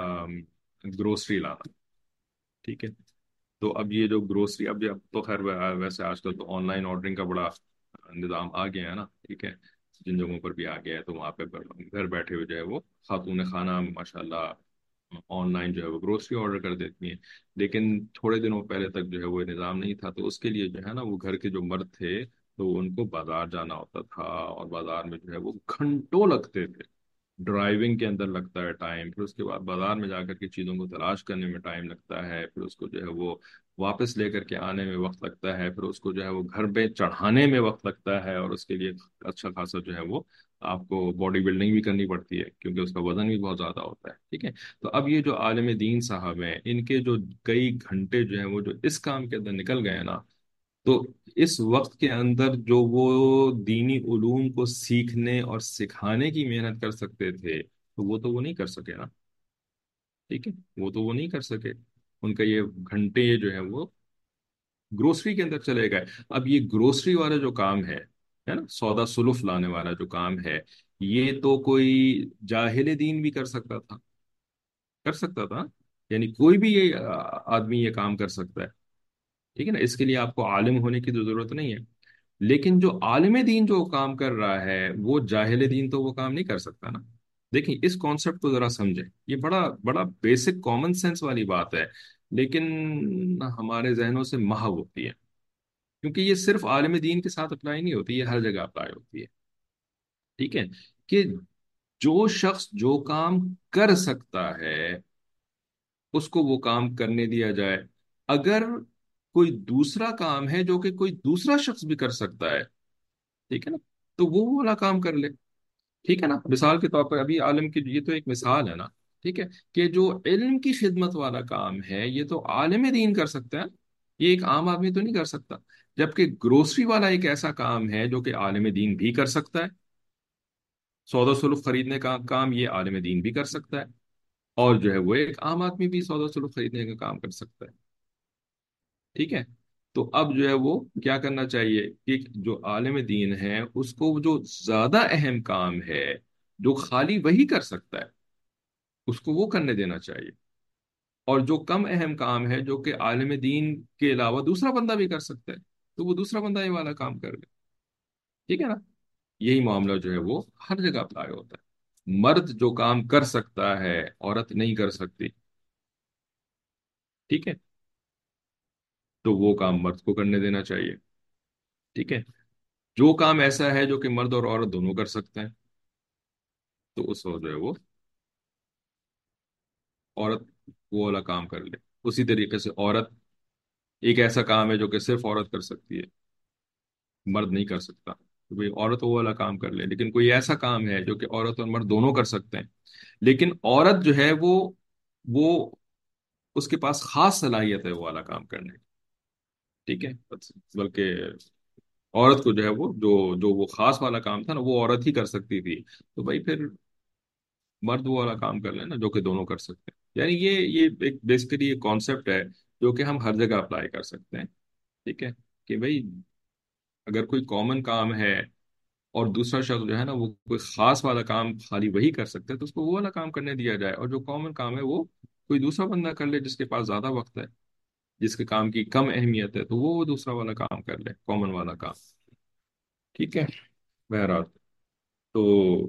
گروسری لانا، ٹھیک ہے؟ تو اب یہ جو گروسری، اب اب تو خیر ویسے آج کل تو آن لائن آرڈرنگ کا بڑا نظام آ گیا ہے نا، ٹھیک ہے؟ جن جگہوں پر بھی آ گیا ہے تو وہاں پہ گھر بیٹھے ہوئے جو ہے وہ خاتون خانہ ماشاء اللہ آن لائن جو ہے وہ گروسری آرڈر کر دیتی ہیں، لیکن تھوڑے دنوں پہلے تک جو ہے وہ نظام نہیں تھا، تو اس کے لیے جو ہے نا وہ گھر کے جو مرد تھے تو ان کو بازار جانا ہوتا تھا، اور بازار میں جو ہے وہ گھنٹوں لگتے تھے، ڈرائیونگ کے اندر لگتا ہے ٹائم، پھر اس کے بعد بازار میں جا کر کے چیزوں کو تلاش کرنے میں ٹائم لگتا ہے، پھر اس کو جو ہے وہ واپس لے کر کے آنے میں وقت لگتا ہے، پھر اس کو جو ہے وہ گھر پہ چڑھانے میں وقت لگتا ہے، اور اس کے لیے اچھا خاصا جو ہے وہ آپ کو باڈی بلڈنگ بھی کرنی پڑتی ہے کیونکہ اس کا وزن بھی بہت زیادہ ہوتا ہے، ٹھیک ہے؟ تو اب یہ جو عالم دین صاحب ہیں ان کے جو کئی گھنٹے جو ہیں وہ جو اس کام کے اندر نکل گئے نا، تو اس وقت کے اندر جو وہ دینی علوم کو سیکھنے اور سکھانے کی محنت کر سکتے تھے تو وہ تو وہ نہیں کر سکے نا، ٹھیک ہے؟ وہ تو وہ نہیں کر سکے، ان کا یہ گھنٹے جو ہے وہ گروسری کے اندر چلے گئے۔ اب یہ گروسری والا جو کام ہے ہے نا، سودا سلف لانے والا جو کام ہے، یہ تو کوئی جاہل دین بھی کر سکتا تھا، کر سکتا تھا، یعنی کوئی بھی یہ آ، آدمی یہ کام کر سکتا ہے، ٹھیک ہے نا؟ اس کے لیے آپ کو عالم ہونے کی تو ضرورت نہیں ہے، لیکن جو عالم دین جو کام کر رہا ہے وہ جاہل دین تو وہ کام نہیں کر سکتا نا۔ دیکھیں اس کانسیپٹ کو ذرا سمجھیں، یہ بڑا بڑا بیسک کامن سینس والی بات ہے، لیکن ہمارے ذہنوں سے محو ہوتی ہے، کیونکہ یہ صرف عالم دین کے ساتھ اپلائی نہیں ہوتی، یہ ہر جگہ اپلائی ہوتی ہے، ٹھیک ہے؟ کہ جو شخص جو کام کر سکتا ہے اس کو وہ کام کرنے دیا جائے، اگر کوئی دوسرا کام ہے جو کہ کوئی دوسرا شخص بھی کر سکتا ہے، ٹھیک ہے نا، تو وہ والا کام کر لے، ٹھیک ہے نا؟ مثال کے طور پر ابھی عالم کی یہ تو ایک مثال ہے نا، ٹھیک ہے؟ کہ جو علم کی خدمت والا کام ہے یہ تو عالم دین کر سکتا ہے، یہ ایک عام آدمی تو نہیں کر سکتا، جبکہ گروسری والا ایک ایسا کام ہے جو کہ عالم دین بھی کر سکتا ہے، سودا سلوک خریدنے کا کام یہ عالم دین بھی کر سکتا ہے، اور جو ہے وہ ایک عام آدمی بھی سودا سلوک خریدنے کا کام کر سکتا ہے، ٹھیک ہے؟ تو اب جو ہے وہ کیا کرنا چاہیے کہ جو عالم دین ہے اس کو جو زیادہ اہم کام ہے جو خالی وہی کر سکتا ہے اس کو وہ کرنے دینا چاہیے، اور جو کم اہم کام ہے جو کہ عالم دین کے علاوہ دوسرا بندہ بھی کر سکتا ہے تو وہ دوسرا بندہ یہ والا کام کر لے، ٹھیک ہے نا؟ یہی معاملہ جو ہے وہ ہر جگہ اپلائی ہوتا ہے، مرد جو کام کر سکتا ہے عورت نہیں کر سکتی، ठीक है, तो वो काम मर्द को करने देना चाहिए। ठीक है, जो काम ऐसा है जो कि मर्द और औरत दोनों कर सकते हैं, तो उस वक्त जो है वो औरत वो वाला काम कर ले। उसी तरीके से औरत, एक ऐसा काम है जो कि सिर्फ औरत कर सकती है, मर्द नहीं कर सकता, तो भाई औरत वो वाला काम कर ले। लेकिन कोई ऐसा काम है जो कि औरत और मर्द दोनों कर सकते हैं, लेकिन औरत जो है वो वो उसके पास खास सलाहियत है वो वाला काम करने की। ठीक है, बल्कि औरत को जो है वो जो जो वो खास वाला काम था ना, वो औरत ही कर सकती थी, तो भाई फिर मर्द वो वाला काम कर लेना जो कि दोनों कर सकते हैं। यानी ये ये एक बेसिकली एक कॉन्सेप्ट है जो कि हम हर जगह अप्लाई कर सकते हैं। ठीक है, कि भाई अगर कोई कॉमन काम है और दूसरा शख्स जो है ना वो कोई खास वाला काम खाली वही कर सकता है, तो उसको वो वाला काम करने दिया जाए, और जो कॉमन काम है वो कोई दूसरा बंदा कर ले जिसके पास ज्यादा वक्त है, जिसके काम की कम अहमियत है, तो वो वो दूसरा वाला काम कर ले, कॉमन वाला काम। ठीक है, बहरहाल, तो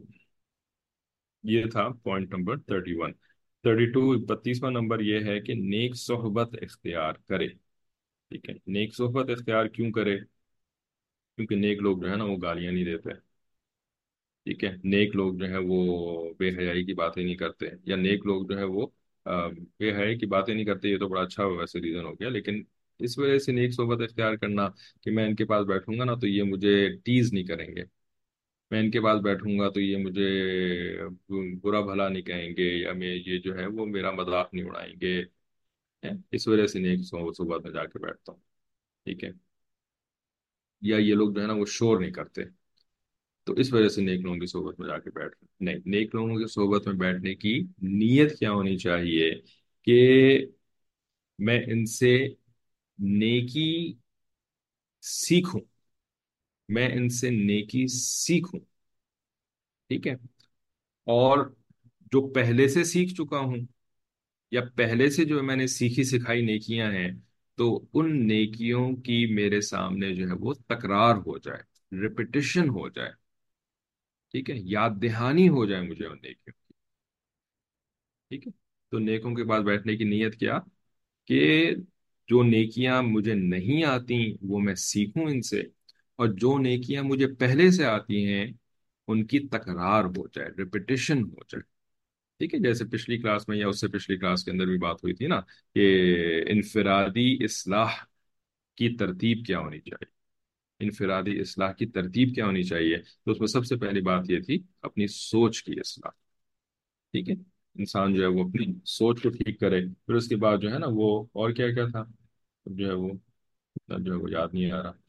ये था point number thirty one. Thirty two, बत्तीसवां नंबर ये है कि नेक सोहबत इख्तियार करे। ठीक है, नेक सोहबत इख्तियार क्यों करे? क्योंकि नेक लोग जो है ना वो गालियां नहीं देते। ठीक है, नेक लोग जो है वो बेहयाई की बातें नहीं करते, या नेक लोग जो है वो अ, बेहयाई की बातें नहीं करते। ये तो बड़ा अच्छा वैसे रीजन हो गया, लेकिन इस वजह से नेक सोहबत इख्तियार करना कि मैं इनके पास बैठूंगा ना तो ये मुझे टीज नहीं करेंगे, मैं इनके पास बैठूंगा तो ये मुझे बुरा भला नहीं कहेंगे, या मैं ये जो है वो मेरा मजाक नहीं उड़ाएंगे। है? इस वजह से नेक सो- सोहबत में जाके बैठता हूँ। ठीक है, या ये लोग जो है ना वो शोर नहीं करते, तो इस वजह से नेक लोगों की सोहबत में जाके बैठ नहीं। नेक लोगों की सोहबत में बैठने की नीयत क्या होनी चाहिए कि मैं इनसे नेकी सीखूं, मैं इनसे नेकी सीखूं। ठीक है, और जो पहले से सीख चुका हूं, या पहले से जो मैंने सीखी सिखाई नेकियां हैं, तो उन नेकियों की मेरे सामने जो है वो तकरार हो जाए, रिपीटिशन हो जाए। ठीक है, याद दहानी हो जाए मुझे उन नेकियों। ठीक है, तो नेकों के पास बैठने की नीयत क्या, कि जो नेकियां मुझे नहीं आती वो मैं सीखूं इनसे, और जो नेकियां मुझे पहले से आती हैं उनकी तकरार हो जाए, रिपीटिशन हो जाए। ठीक है, जैसे पिछली क्लास में या उससे पिछली क्लास के अंदर भी बात हुई थी ना कि इनफिरादी इस्लाह की तरतीब क्या होनी चाहिए। इनफिरादी इस्लाह की तरतीब क्या होनी चाहिए, तो उसमें सबसे पहली बात ये थी अपनी सोच की इस्लाह। ठीक है, इंसान जो है वो अपनी सोच को ठीक करे, फिर उसके बाद जो है ना वो, और क्या क्या था जो है वो, अब जो है वो याद नहीं आ रहा,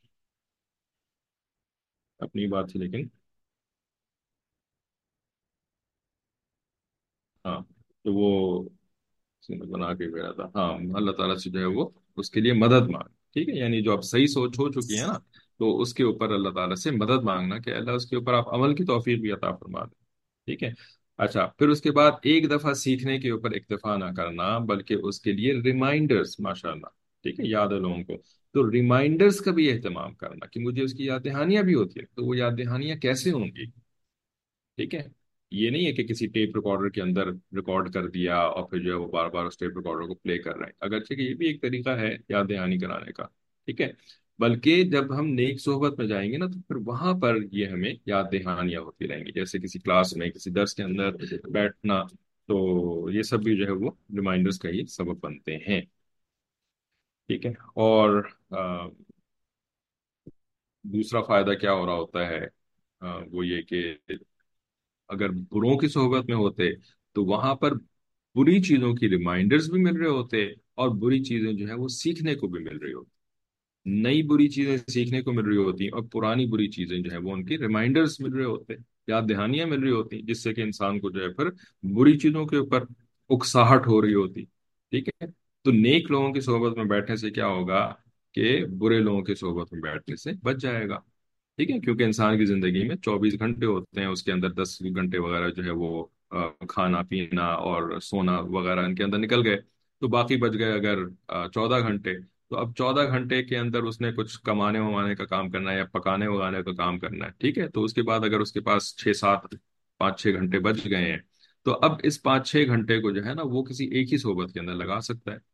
अपनी बात थी लेकिन। हाँ, तो वो बना के गया था। हाँ, अल्लाह ताला से जो है वो उसके लिए मदद मांग। ठीक है, यानी जो अब सही सोच हो चुकी है ना, तो उसके ऊपर अल्लाह ताला से मदद मांगना कि अल्लाह उसके ऊपर आप अमल की तौफीक भी अता फरमा दें। ठीक है, अच्छा, फिर उसके बाद एक दफा सीखने के ऊपर इक्तफा ना करना, बल्कि उसके लिए रिमाइंडर्स, माशाल्लाह, ठीक है, याद है लोगों को, तो रिमाइंडर्स का भी एहतमाम करना कि मुझे उसकी याद दहानियां भी होती है, तो वो याद दहानियां कैसे होंगी। ठीक है, ये नहीं है कि किसी टेप रिकॉर्डर के अंदर रिकॉर्ड कर दिया और फिर जो है वो बार बार उस टेप रिकॉर्डर को प्ले कर रहे हैं, अगरचे कि ये भी एक तरीका है याद दहानी कराने का। ठीक है, बल्कि जब हम नेक सोहबत में जाएंगे ना तो फिर वहां पर ये हमें याद दहानियां होती रहेंगी, जैसे किसी क्लास में किसी दर्स के अंदर बैठना, तो ये सब भी जो है वो रिमाइंडर्स का ही सबब बनते हैं। ठीक है, और अ, दूसरा फायदा क्या हो रहा होता है, अ, वो ये कि अगर बुरों की सोहबत में होते तो वहां पर बुरी चीजों की रिमाइंडर्स भी मिल रहे होते, और बुरी चीजें जो है वो सीखने को भी मिल रही होती, नई बुरी चीजें सीखने को मिल रही होती, और पुरानी बुरी चीजें जो है वो उनकी रिमाइंडर्स मिल रहे होते, याद दहानियां मिल रही होती, जिससे कि इंसान को जो है फिर बुरी चीजों के ऊपर उकसाहट हो रही होती। ठीक है, तो नेक लोगों की सोहबत में बैठने से क्या होगा कि बुरे लोगों की सोहबत में बैठने से बच जाएगा। ठीक है, क्योंकि इंसान की जिंदगी में चौबीस घंटे होते हैं, उसके अंदर दस घंटे वगैरह जो है वो अ, खाना पीना और सोना वगैरह इनके अंदर निकल गए, तो बाकी बच गए अगर चौदह घंटे। तो अब चौदह घंटे के अंदर उसने कुछ कमाने वमाने का काम करना है या पकाने वगाने का काम करना है। ठीक है, तो उसके बाद अगर उसके पास छः सात पाँच छः घंटे बच गए हैं, तो अब इस पाँच छः घंटे को जो है ना वो किसी एक ही सोबत के अंदर लगा सकता है।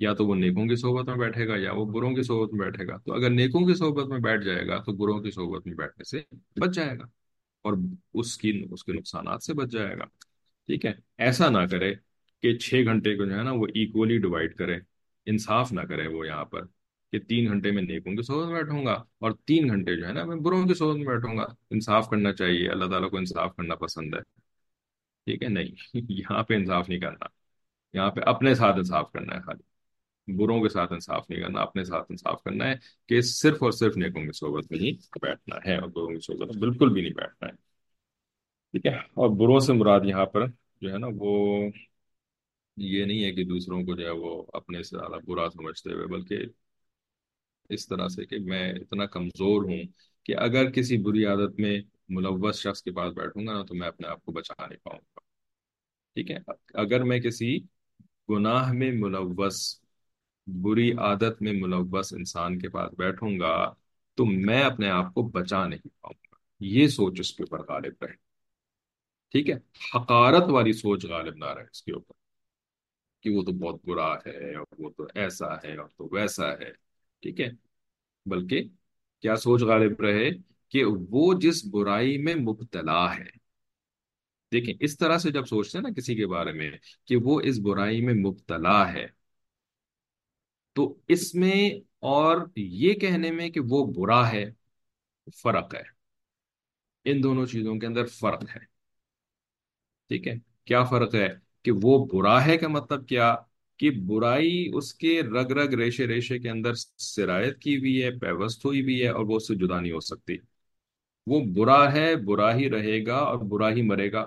یا تو وہ نیکوں کی صحبت میں بیٹھے گا یا وہ بروں کی صحبت میں بیٹھے گا. تو اگر نیکوں کی صحبت میں بیٹھ جائے گا تو بروں کی صحبت میں بیٹھنے سے بچ جائے گا، اور اس کی اس کے نقصانات سے بچ جائے گا. ٹھیک ہے. ایسا نہ کرے کہ چھ گھنٹے کو جو ہے نا وہ ایکولی ڈیوائڈ کرے. انصاف نہ کرے وہ یہاں پر کہ تین گھنٹے میں نیکوں کی صحبت میں بیٹھوں گا اور تین گھنٹے جو ہے نا میں بروں کی صحبت میں بیٹھوں گا. انصاف کرنا چاہیے، اللہ تعالیٰ کو انصاف کرنا پسند ہے. ٹھیک ہے. نہیں یہاں پہ انصاف نہیں کرنا. یہاں پہ اپنے ساتھ انصاف کرنا ہے خالی. بروں کے ساتھ انصاف نہیں کرنا، اپنے ساتھ انصاف کرنا ہے کہ صرف اور صرف نیکوں کی صحبت میں ہی بیٹھنا ہے اور بروں کی صحبت میں بالکل بھی نہیں بیٹھنا ہے. ٹھیک ہے. اور بروں سے مراد یہاں پر جو ہے نا وہ یہ نہیں ہے کہ دوسروں کو جو ہے وہ اپنے سے زیادہ برا سمجھتے ہوئے، بلکہ اس طرح سے کہ میں اتنا کمزور ہوں کہ اگر کسی بری عادت میں ملوث شخص کے پاس بیٹھوں گا نا تو میں اپنے آپ کو بچا نہیں پاؤں گا. ٹھیک ہے. اگر میں کسی گناہ میں ملوث، بری عادت میں ملوث انسان کے پاس بیٹھوں گا تو میں اپنے آپ کو بچا نہیں پاؤں گا. یہ سوچ اس کے اوپر غالب رہے. ٹھیک ہے. حقارت والی سوچ غالب نہ رہے اس کے اوپر کہ وہ تو بہت برا ہے اور وہ تو ایسا ہے اور تو ویسا ہے. ٹھیک ہے. بلکہ کیا سوچ غالب رہے کہ وہ جس برائی میں مبتلا ہے. دیکھیں اس طرح سے جب سوچتے ہیں نا کسی کے بارے میں کہ وہ اس برائی میں مبتلا ہے، تو اس میں اور یہ کہنے میں کہ وہ برا ہے فرق ہے. ان دونوں چیزوں کے اندر فرق ہے. ٹھیک ہے. کیا فرق ہے؟ کہ وہ برا ہے کا مطلب کیا؟ کہ برائی اس کے رگ رگ ریشے ریشے کے اندر سرایت کی ہوئی ہے، پیوست ہوئی ہوئی ہے، اور وہ اس سے جدا نہیں ہو سکتی. وہ برا ہے، برا ہی رہے گا اور برا ہی مرے گا.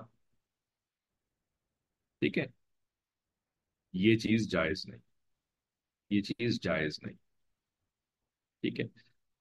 ٹھیک ہے. یہ چیز جائز نہیں. یہ چیز جائز نہیں. ٹھیک ہے.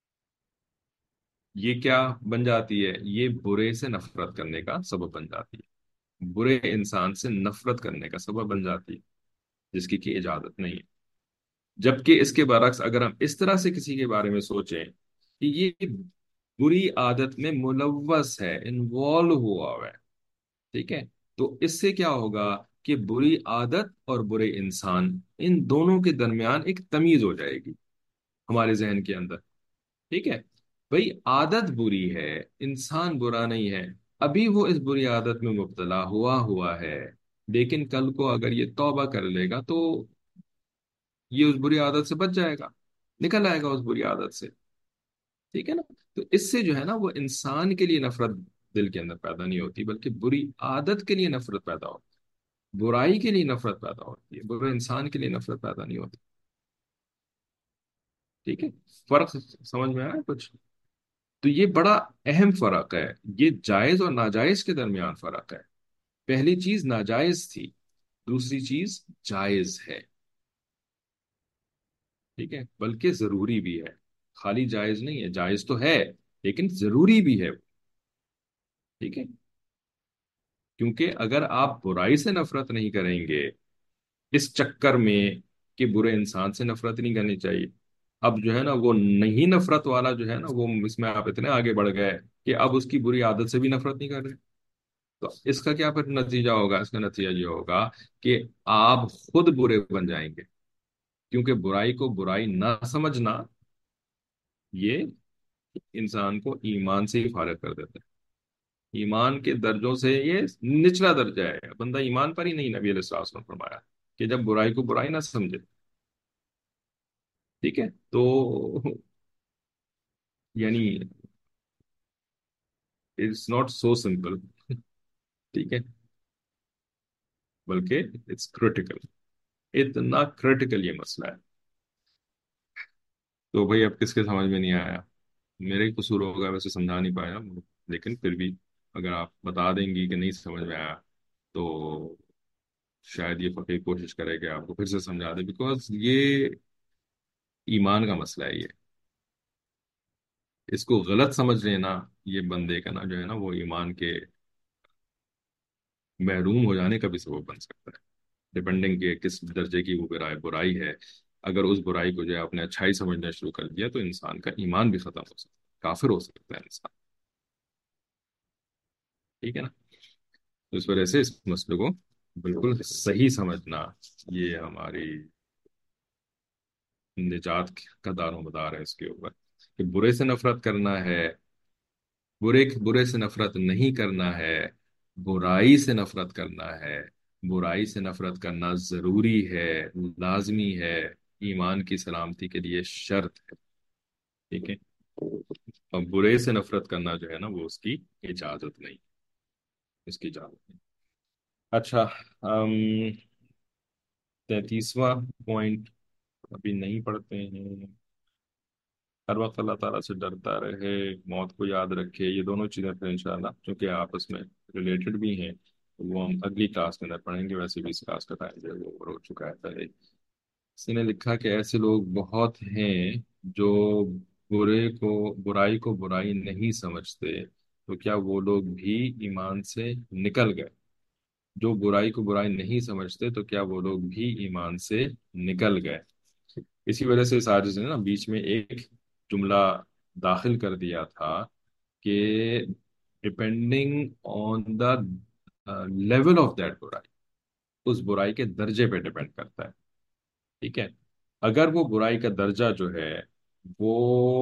یہ کیا بن جاتی ہے؟ یہ برے سے نفرت کرنے کا سبب بن جاتی ہے. برے انسان سے نفرت کرنے کا سبب بن جاتی ہے، جس کی کی اجازت نہیں ہے. جبکہ اس کے برعکس اگر ہم اس طرح سے کسی کے بارے میں سوچیں کہ یہ بری عادت میں ملوث ہے، انوالو ہوا ہوا ہے. ٹھیک ہے. تو اس سے کیا ہوگا کہ بری عادت اور برے انسان، ان دونوں کے درمیان ایک تمیز ہو جائے گی ہمارے ذہن کے اندر. ٹھیک ہے. بھئی عادت بری ہے، انسان برا نہیں ہے. ابھی وہ اس بری عادت میں مبتلا ہوا ہوا ہے، لیکن کل کو اگر یہ توبہ کر لے گا تو یہ اس بری عادت سے بچ جائے گا، نکل آئے گا اس بری عادت سے. ٹھیک ہے نا. تو اس سے جو ہے نا وہ انسان کے لیے نفرت دل کے اندر پیدا نہیں ہوتی، بلکہ بری عادت کے لیے نفرت پیدا ہوتی. برائی کے لیے نفرت پیدا ہوتی ہے، برے انسان کے لیے نفرت پیدا نہیں ہوتی. ٹھیک ہے. فرق سمجھ میں آیا کچھ؟ تو یہ بڑا اہم فرق ہے. یہ جائز اور ناجائز کے درمیان فرق ہے. پہلی چیز ناجائز تھی، دوسری چیز جائز ہے. ٹھیک ہے. بلکہ ضروری بھی ہے. خالی جائز نہیں ہے، جائز تو ہے لیکن ضروری بھی ہے. ٹھیک ہے. کیونکہ اگر آپ برائی سے نفرت نہیں کریں گے اس چکر میں کہ برے انسان سے نفرت نہیں کرنی چاہیے، اب جو ہے نا وہ نہیں نفرت والا جو ہے نا وہ اس میں آپ اتنے آگے بڑھ گئے کہ اب اس کی بری عادت سے بھی نفرت نہیں کر رہے. تو اس کا کیا پھر نتیجہ ہوگا؟ اس کا نتیجہ یہ ہوگا کہ آپ خود برے بن جائیں گے. کیونکہ برائی کو برائی نہ سمجھنا یہ انسان کو ایمان سے ہی فارغ کر دیتا ہے. ایمان کے درجوں سے یہ نچلا درجہ ہے. بندہ ایمان پر ہی نہیں، نبی علیہ السلام نے فرمایا کہ جب برائی کو برائی نہ سمجھے. ٹھیک ہے. تو یعنی اٹس ناٹ سو سمپل. ٹھیک ہے. بلکہ اٹس کریٹیکل. اتنا کریٹیکل یہ مسئلہ ہے. تو بھائی اب کس کے سمجھ میں نہیں آیا؟ میرے ہی قصور ہوگا، ویسے سمجھا نہیں پایا، لیکن پھر بھی اگر آپ بتا دیں گی کہ نہیں سمجھ میں آیا تو شاید یہ فقیر کوشش کرے کہ آپ کو پھر سے سمجھا دے. بیکاز یہ ایمان کا مسئلہ ہے. یہ اس کو غلط سمجھ لینا یہ بندے کا نا جو ہے نا وہ ایمان کے محروم ہو جانے کا بھی سبب بن سکتا ہے. ڈپینڈنگ کہ کس درجے کی وہ برائی برائی ہے. اگر اس برائی کو جو ہے آپ نے اچھائی سمجھنا شروع کر دیا تو انسان کا ایمان بھی ختم ہو سکتا ہے، کافر ہو سکتا ہے انسان. ٹھیک ہے نا. تو اس وجہ سے اس مسئلے کو بالکل صحیح سمجھنا یہ ہماری نجات کا دار و مدار ہے اس کے اوپر، کہ برے سے نفرت کرنا ہے، برے برے سے نفرت نہیں کرنا ہے، برائی سے نفرت کرنا ہے، برائی سے نفرت کرنا ضروری ہے، لازمی ہے، ایمان کی سلامتی کے لیے شرط ہے، ٹھیک ہے؟ اور برے سے نفرت کرنا جو ہے نا وہ اس کی اجازت نہیں، اس کی اجازت نہیں۔ اچھا، ہم تینتیسواں پوائنٹ ابھی نہیں پڑھتے ہیں۔ ہر وقت اللہ تعالیٰ سے ڈرتا رہے، موت کو یاد رکھے، یہ دونوں چیزیں پھر انشاءاللہ چونکہ آپس میں ریلیٹڈ بھی ہیں تو وہ ہم اگلی کلاس کے اندر پڑھیں گے، ویسے بھی اس کلاس کا ٹائم جو ہے وہ اوور ہو چکا ہے پہلے۔ اس نے لکھا کہ ایسے لوگ بہت ہیں جو برے کو برائی کو برائی نہیں سمجھتے، تو کیا وہ لوگ بھی ایمان سے نکل گئے؟ جو برائی کو برائی نہیں سمجھتے تو کیا وہ لوگ بھی ایمان سے نکل گئے؟ اسی وجہ سے ساجد نے نا بیچ میں ایک جملہ داخل کر دیا تھا کہ depending on the level of that برائی، اس برائی کے درجے پہ ڈپینڈ کرتا ہے، ٹھیک ہے؟ اگر وہ برائی کا درجہ جو ہے وہ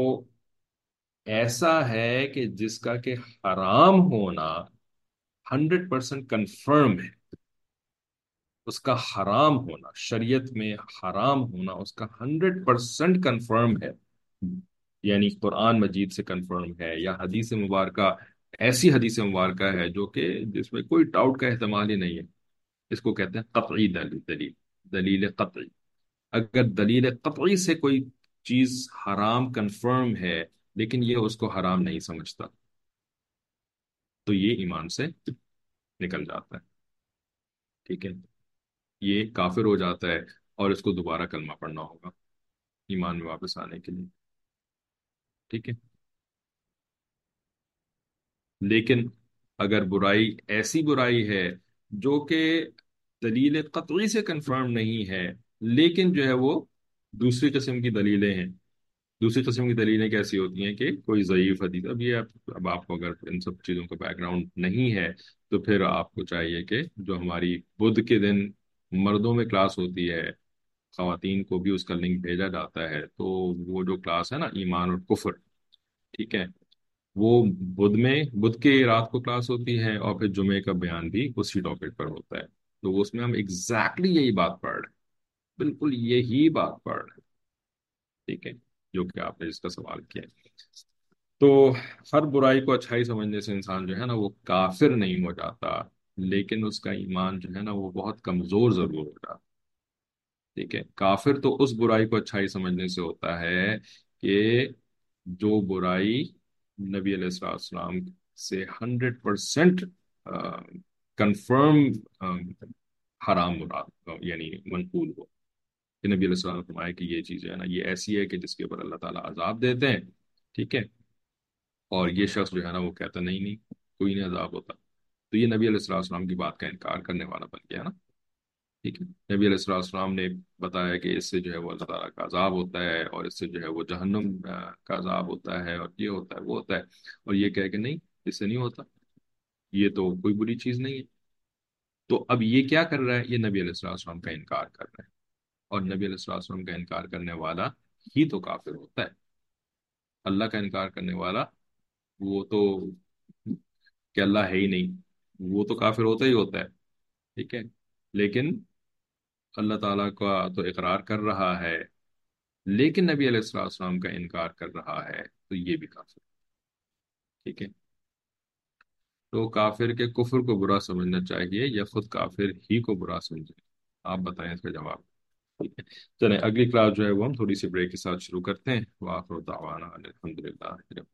ایسا ہے کہ جس کا کہ حرام ہونا ہنڈریڈ پرسینٹ کنفرم ہے، اس کا حرام ہونا شریعت میں حرام ہونا اس کا ہنڈریڈ پرسینٹ کنفرم ہے، یعنی قرآن مجید سے کنفرم ہے یا حدیث مبارکہ، ایسی حدیث مبارکہ ہے جو کہ جس میں کوئی ڈاؤٹ کا احتمال ہی نہیں ہے، اس کو کہتے ہیں قطعی دلیل دلیل دلیل قطعی۔ اگر دلیل قطعی سے کوئی چیز حرام کنفرم ہے لیکن یہ اس کو حرام نہیں سمجھتا تو یہ ایمان سے نکل جاتا ہے، ٹھیک ہے؟ یہ کافر ہو جاتا ہے اور اس کو دوبارہ کلمہ پڑھنا ہوگا ایمان میں واپس آنے کے لیے، ٹھیک ہے؟ لیکن اگر برائی ایسی برائی ہے جو کہ دلیل قطعی سے کنفرم نہیں ہے لیکن جو ہے وہ دوسری قسم کی دلیلیں ہیں، دوسری قسم کی دلیلیں کیسی ہوتی ہیں کہ کوئی ضعیف حدیث، اب یہ آپ اب آپ کو اگر ان سب چیزوں کا بیک گراؤنڈ نہیں ہے تو پھر آپ کو چاہیے کہ جو ہماری بدھ کے دن مردوں میں کلاس ہوتی ہے، خواتین کو بھی اس کا لنک بھیجا جاتا ہے، تو وہ جو کلاس ہے نا ایمان اور کفر، ٹھیک ہے؟ وہ بدھ میں بدھ کے رات کو کلاس ہوتی ہے اور پھر جمعے کا بیان بھی اسی ٹاپک پر ہوتا ہے، تو اس میں ہم ایگزیکٹلی exactly یہی بات پڑھ رہے ہیں، بالکل یہی بات پڑھ رہے ہیں، ٹھیک ہے؟ جو کہ آپ نے اس کا سوال کیا ہے۔ تو ہر برائی کو اچھائی سمجھنے سے انسان جو ہے نا وہ کافر نہیں ہو جاتا، لیکن اس کا ایمان جو ہے نا وہ بہت کمزور ضرور ہو جاتا، ٹھیک ہے؟ کافر تو اس برائی کو اچھائی سمجھنے سے ہوتا ہے کہ جو برائی نبی علیہ السلام السلام سے ہنڈریڈ پرسینٹ کنفرم حرام مراد یعنی منقول ہو، کہ نبی علیہ السلام نے فرمایا کہ یہ چیز ہے نا یہ ایسی ہے کہ جس کے اوپر اللہ تعالیٰ عذاب دیتے ہیں، ٹھیک ہے؟ اور یہ شخص جو ہے نا وہ کہتا نہیں نہیں کوئی نہیں عذاب ہوتا، تو یہ نبی علیہ السلام السلام کی بات کا انکار کرنے والا بن گیا نا، ٹھیک ہے؟ نبی علیہ السلام السلام نے بتایا کہ اس سے جو ہے وہ اللہ تعالیٰ کا عذاب ہوتا ہے اور اس سے جو ہے وہ جہنم آ، کا عذاب ہوتا ہے اور یہ ہوتا ہے وہ ہوتا ہے، اور یہ کہہ کہ نہیں اس سے نہیں ہوتا، یہ تو کوئی بری چیز نہیں ہے، تو اب یہ کیا کر رہا ہے؟ یہ نبی علیہ السلام السلام کا انکار کر رہا ہے، اور نبی علیہ السلام السلام کا انکار کرنے والا ہی تو کافر ہوتا ہے، اللہ کا انکار کرنے والا وہ تو کہ اللہ ہے ہی نہیں، وہ تو کافر ہوتا ہی ہوتا ہے، ٹھیک ہے؟ لیکن اللہ تعالیٰ کا تو اقرار کر رہا ہے لیکن نبی علیہ السلام السلام کا انکار کر رہا ہے تو یہ بھی کافر، ٹھیک ہے؟ تو کافر کے کفر کو برا سمجھنا چاہیے یا خود کافر ہی کو برا سمجھے؟ آپ بتائیں اس کا جواب، ٹھیک ہے؟ چلیں اگلی کلاس جو ہے وہ ہم تھوڑی سی بریک کے ساتھ شروع کرتے ہیں، وآخر دعوانا الحمدللہ۔